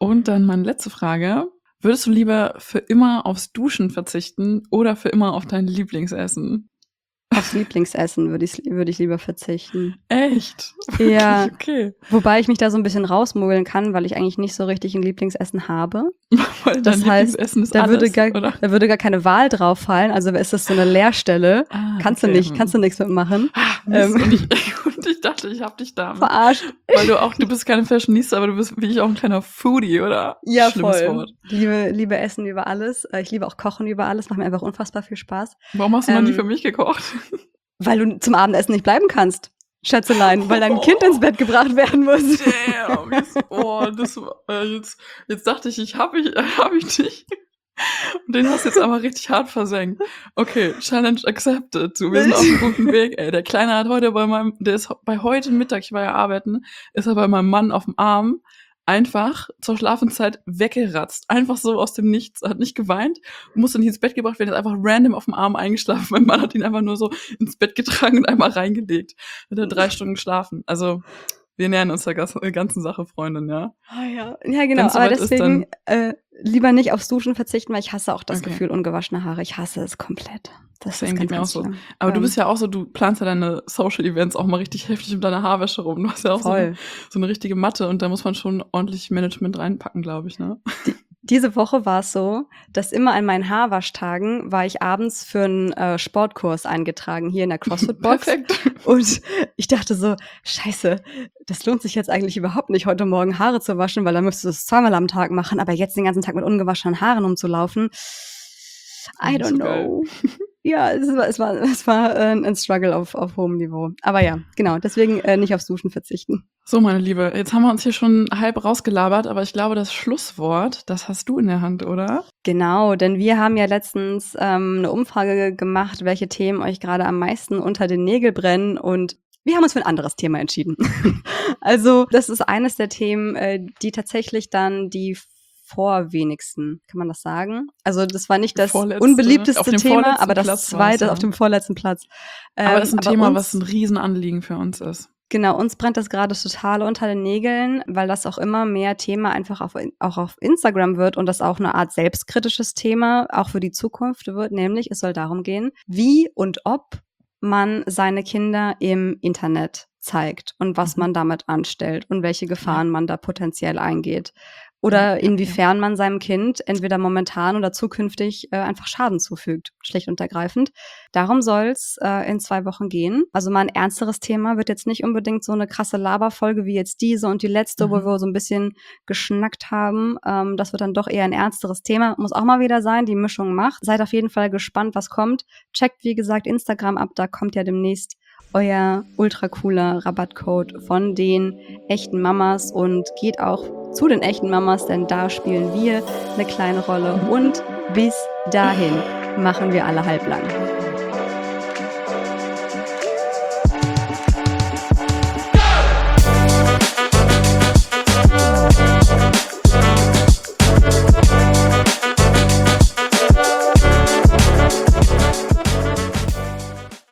Und dann meine letzte Frage. Würdest du lieber für immer aufs Duschen verzichten oder für immer auf dein Lieblingsessen? Aufs Lieblingsessen würde ich, würde ich lieber verzichten. Echt? Ja. Okay. Wobei ich mich da so ein bisschen rausmogeln kann, weil ich eigentlich nicht so richtig ein Lieblingsessen habe. Weil Das dein heißt, Lieblingsessen ist da alles, würde gar, oder? da würde gar keine Wahl drauf fallen. Also ist das so eine Leerstelle. Ah, kannst okay. du nicht, kannst du nichts mitmachen. Ah, Mist. Ähm. Und, ich, und ich dachte, ich hab dich damit. Verarscht. Weil du auch, du bist keine Fashionista, aber du bist wie ich auch ein kleiner Foodie, oder? Ja, Schlimmes voll. Wort. Liebe, liebe Essen über alles. Äh, Ich liebe auch Kochen über alles. Macht mir einfach unfassbar viel Spaß. Warum hast du noch Ähm, nie für mich gekocht? Weil du zum Abendessen nicht bleiben kannst, Schätzelein, weil dein Oh. Kind ins Bett gebracht werden muss. Damn, jetzt, oh, das war, äh, jetzt, jetzt dachte ich, ich hab ich, äh, hab ich dich. Und den hast du jetzt aber richtig hart versenkt. Okay, Challenge accepted. So, wir sind auf einem guten Weg, ey. Der Kleine hat heute bei meinem, der ist bei heute Mittag, ich war ja arbeiten, ist er bei meinem Mann auf dem Arm einfach zur Schlafenszeit weggeratzt. Einfach so aus dem Nichts. Er hat nicht geweint, musste nicht ins Bett gebracht werden, ist einfach random auf dem Arm eingeschlafen. Mein Mann hat ihn einfach nur so ins Bett getragen und einmal reingelegt. Hat er drei Stunden geschlafen. Also, wir nähern uns der gas- ganzen Sache, Freundin, ja. Ah, ja. Ja, genau. Wenn's Aber soweit ist, deswegen äh, lieber nicht aufs Duschen verzichten, weil ich hasse auch das Okay. Gefühl ungewaschene Haare. Ich hasse es komplett. Das Same ist geht ganz, mir auch ganz so. schlimm. Aber du Ähm, bist ja auch so, du planst ja deine Social-Events auch mal richtig heftig mit deiner Haarwäsche rum. Du hast ja auch so voll. eine, so eine richtige Matte und da muss man schon ordentlich Management reinpacken, glaube ich, ne? Diese Woche war es so, dass immer an meinen Haarwaschtagen war ich abends für einen äh, Sportkurs eingetragen, hier in der CrossFit-Box. Perfekt. Und ich dachte so, scheiße, das lohnt sich jetzt eigentlich überhaupt nicht, heute Morgen Haare zu waschen, weil dann müsstest du es zweimal am Tag machen, aber jetzt den ganzen Tag mit ungewaschenen Haaren umzulaufen, I Nicht don't so geil. know. Ja, es war, es war, es war äh, ein Struggle auf, auf hohem Niveau. Aber ja, genau, deswegen äh, nicht aufs Duschen verzichten. So, meine Liebe, jetzt haben wir uns hier schon halb rausgelabert, aber ich glaube, das Schlusswort, das hast du in der Hand, oder? Genau, denn wir haben ja letztens ähm, eine Umfrage gemacht, welche Themen euch gerade am meisten unter den Nägel brennen, und wir haben uns für ein anderes Thema entschieden. Also das ist eines der Themen, äh, die tatsächlich dann die vorwenigsten, kann man das sagen? Also das war nicht das Vorletzte, auf unbeliebteste dem Thema, vorletzten aber das Platz war's, zweite ja. auf dem vorletzten Platz. Aber Ähm, das ist ein Thema, uns, was ein Riesenanliegen für uns ist. Genau, uns brennt das gerade total unter den Nägeln, weil das auch immer mehr Thema einfach auf, auch auf Instagram wird und das auch eine Art selbstkritisches Thema auch für die Zukunft wird, nämlich es soll darum gehen, wie und ob man seine Kinder im Internet zeigt und was Mhm. man damit anstellt und welche Gefahren Ja. man da potenziell eingeht. Ja, Oder ja, inwiefern man seinem Kind entweder momentan oder zukünftig äh, einfach Schaden zufügt, schlicht und ergreifend. Darum soll's äh, in zwei Wochen gehen. Also mal ein ernsteres Thema, wird jetzt nicht unbedingt so eine krasse Laberfolge wie jetzt diese und die letzte, Mhm. wo wir so ein bisschen geschnackt haben. Ähm, das wird dann doch eher ein ernsteres Thema. Muss auch mal wieder sein, die Mischung macht. Seid auf jeden Fall gespannt, was kommt. Checkt, wie gesagt, Instagram ab, da kommt ja demnächst euer ultra cooler Rabattcode von den echten Mamas und geht auch zu den echten Mamas, denn da spielen wir eine kleine Rolle. Und bis dahin machen wir alle halblang.